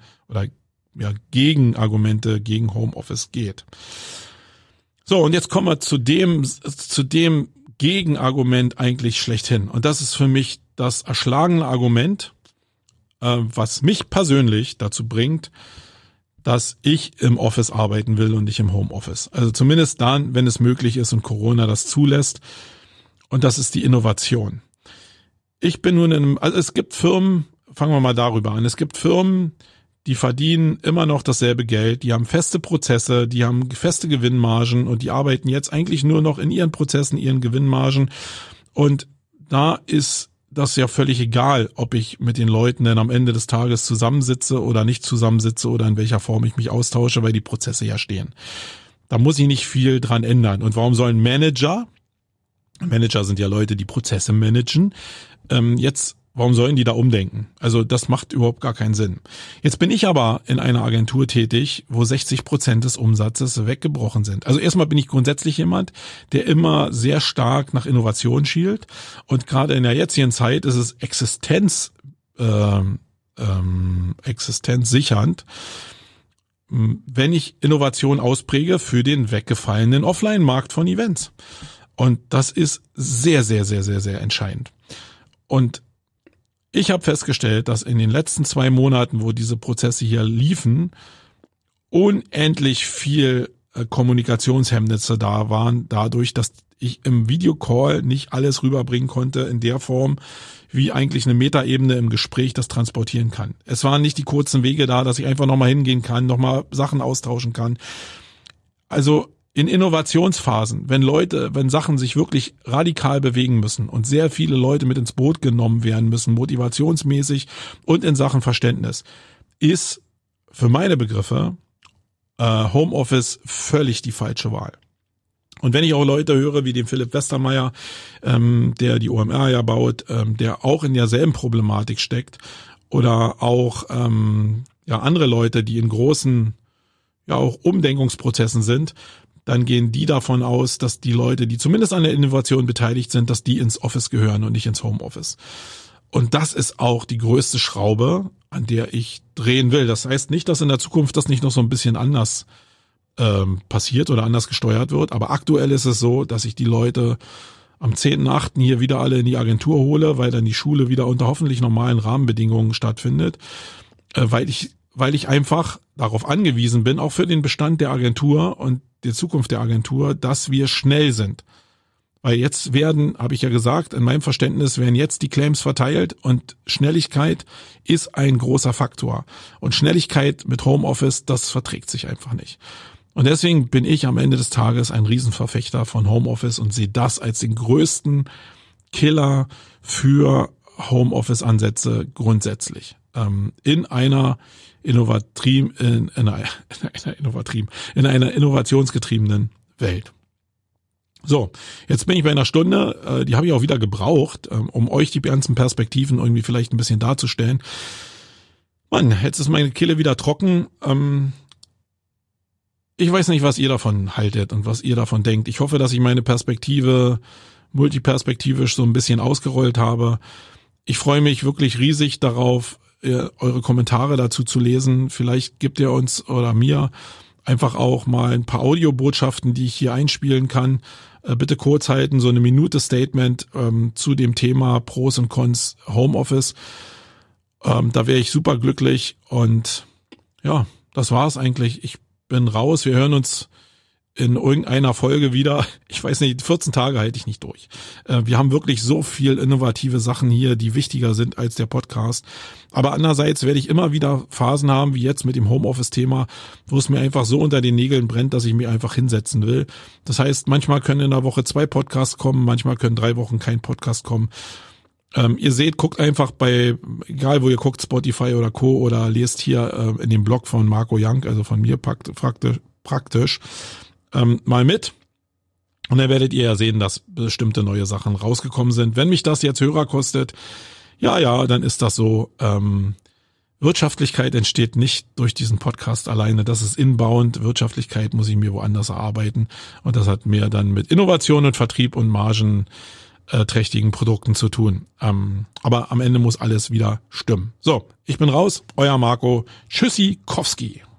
Gegenargumente gegen Homeoffice geht. So, und jetzt kommen wir zu dem Gegenargument eigentlich schlechthin. Und das ist für mich das erschlagene Argument, was mich persönlich dazu bringt, dass ich im Office arbeiten will und nicht im Homeoffice. Also zumindest dann, wenn es möglich ist und Corona das zulässt. Und das ist die Innovation. Ich bin nun es gibt Firmen, fangen wir mal darüber an. Es gibt Firmen, die verdienen immer noch dasselbe Geld, die haben feste Prozesse, die haben feste Gewinnmargen und die arbeiten jetzt eigentlich nur noch in ihren Prozessen, ihren Gewinnmargen. Und da ist das ja völlig egal, ob ich mit den Leuten dann am Ende des Tages zusammensitze oder nicht zusammensitze oder in welcher Form ich mich austausche, weil die Prozesse ja stehen. Da muss ich nicht viel dran ändern. Und warum sollen Manager sind ja Leute, die Prozesse managen, warum sollen die da umdenken? Also das macht überhaupt gar keinen Sinn. Jetzt bin ich aber in einer Agentur tätig, wo 60% des Umsatzes weggebrochen sind. Also erstmal bin ich grundsätzlich jemand, der immer sehr stark nach Innovation schielt. Und gerade in der jetzigen Zeit ist es existenzsichernd, wenn ich Innovation auspräge für den weggefallenen Offline-Markt von Events. Und das ist sehr, sehr, sehr, sehr, sehr entscheidend. Und ich habe festgestellt, dass in den letzten 2 Monaten, wo diese Prozesse hier liefen, unendlich viel Kommunikationshemmnisse da waren, dadurch, dass ich im Videocall nicht alles rüberbringen konnte in der Form, wie eigentlich eine Metaebene im Gespräch das transportieren kann. Es waren nicht die kurzen Wege da, dass ich einfach nochmal hingehen kann, nochmal Sachen austauschen kann. Also in Innovationsphasen, wenn Sachen sich wirklich radikal bewegen müssen und sehr viele Leute mit ins Boot genommen werden müssen, motivationsmäßig und in Sachen Verständnis, ist für meine Begriffe Homeoffice völlig die falsche Wahl. Und wenn ich auch Leute höre, wie den Philipp Westermeier, der die OMR ja baut, der auch in derselben Problematik steckt, oder auch andere Leute, die in großen auch Umdenkungsprozessen sind, dann gehen die davon aus, dass die Leute, die zumindest an der Innovation beteiligt sind, dass die ins Office gehören und nicht ins Homeoffice. Und das ist auch die größte Schraube, an der ich drehen will. Das heißt nicht, dass in der Zukunft das nicht noch so ein bisschen anders passiert oder anders gesteuert wird. Aber aktuell ist es so, dass ich die Leute am 10.8. hier wieder alle in die Agentur hole, weil dann die Schule wieder unter hoffentlich normalen Rahmenbedingungen stattfindet, weil ich einfach darauf angewiesen bin, auch für den Bestand der Agentur und die Zukunft der Agentur, dass wir schnell sind. Weil jetzt habe ich ja gesagt, in meinem Verständnis werden jetzt die Claims verteilt und Schnelligkeit ist ein großer Faktor. Und Schnelligkeit mit Homeoffice, das verträgt sich einfach nicht. Und deswegen bin ich am Ende des Tages ein Riesenverfechter von Homeoffice und sehe das als den größten Killer für Homeoffice-Ansätze grundsätzlich. In einer innovationsgetriebenen Welt. So, jetzt bin ich bei einer Stunde, die habe ich auch wieder gebraucht, um euch die ganzen Perspektiven irgendwie vielleicht ein bisschen darzustellen. Mann, jetzt ist meine Kehle wieder trocken. Ich weiß nicht, was ihr davon haltet und was ihr davon denkt. Ich hoffe, dass ich meine Perspektive multiperspektivisch so ein bisschen ausgerollt habe. Ich freue mich wirklich riesig darauf, eure Kommentare dazu zu lesen. Vielleicht gebt ihr uns oder mir einfach auch mal ein paar Audiobotschaften, die ich hier einspielen kann. Bitte kurz halten, so eine Minute Statement zu dem Thema Pros und Cons Homeoffice. Da wäre ich super glücklich und ja, das war's eigentlich. Ich bin raus. Wir hören uns in irgendeiner Folge wieder. Ich weiß nicht, 14 Tage halte ich nicht durch. Wir haben wirklich so viel innovative Sachen hier, die wichtiger sind als der Podcast. Aber andererseits werde ich immer wieder Phasen haben, wie jetzt mit dem Homeoffice-Thema, wo es mir einfach so unter den Nägeln brennt, dass ich mich einfach hinsetzen will. Das heißt, manchmal können in der Woche 2 Podcasts kommen, manchmal können 3 Wochen kein Podcast kommen. Ihr seht, guckt einfach egal wo ihr guckt, Spotify oder Co. oder lest hier in dem Blog von Marco Young, also von mir praktisch, mal mit. Und dann werdet ihr ja sehen, dass bestimmte neue Sachen rausgekommen sind. Wenn mich das jetzt Hörer kostet, ja, dann ist das so. Wirtschaftlichkeit entsteht nicht durch diesen Podcast alleine. Das ist inbound. Wirtschaftlichkeit muss ich mir woanders erarbeiten. Und das hat mehr dann mit Innovation und Vertrieb und margenträchtigen Produkten zu tun. Aber am Ende muss alles wieder stimmen. So, ich bin raus. Euer Marco. Tschüssikowski.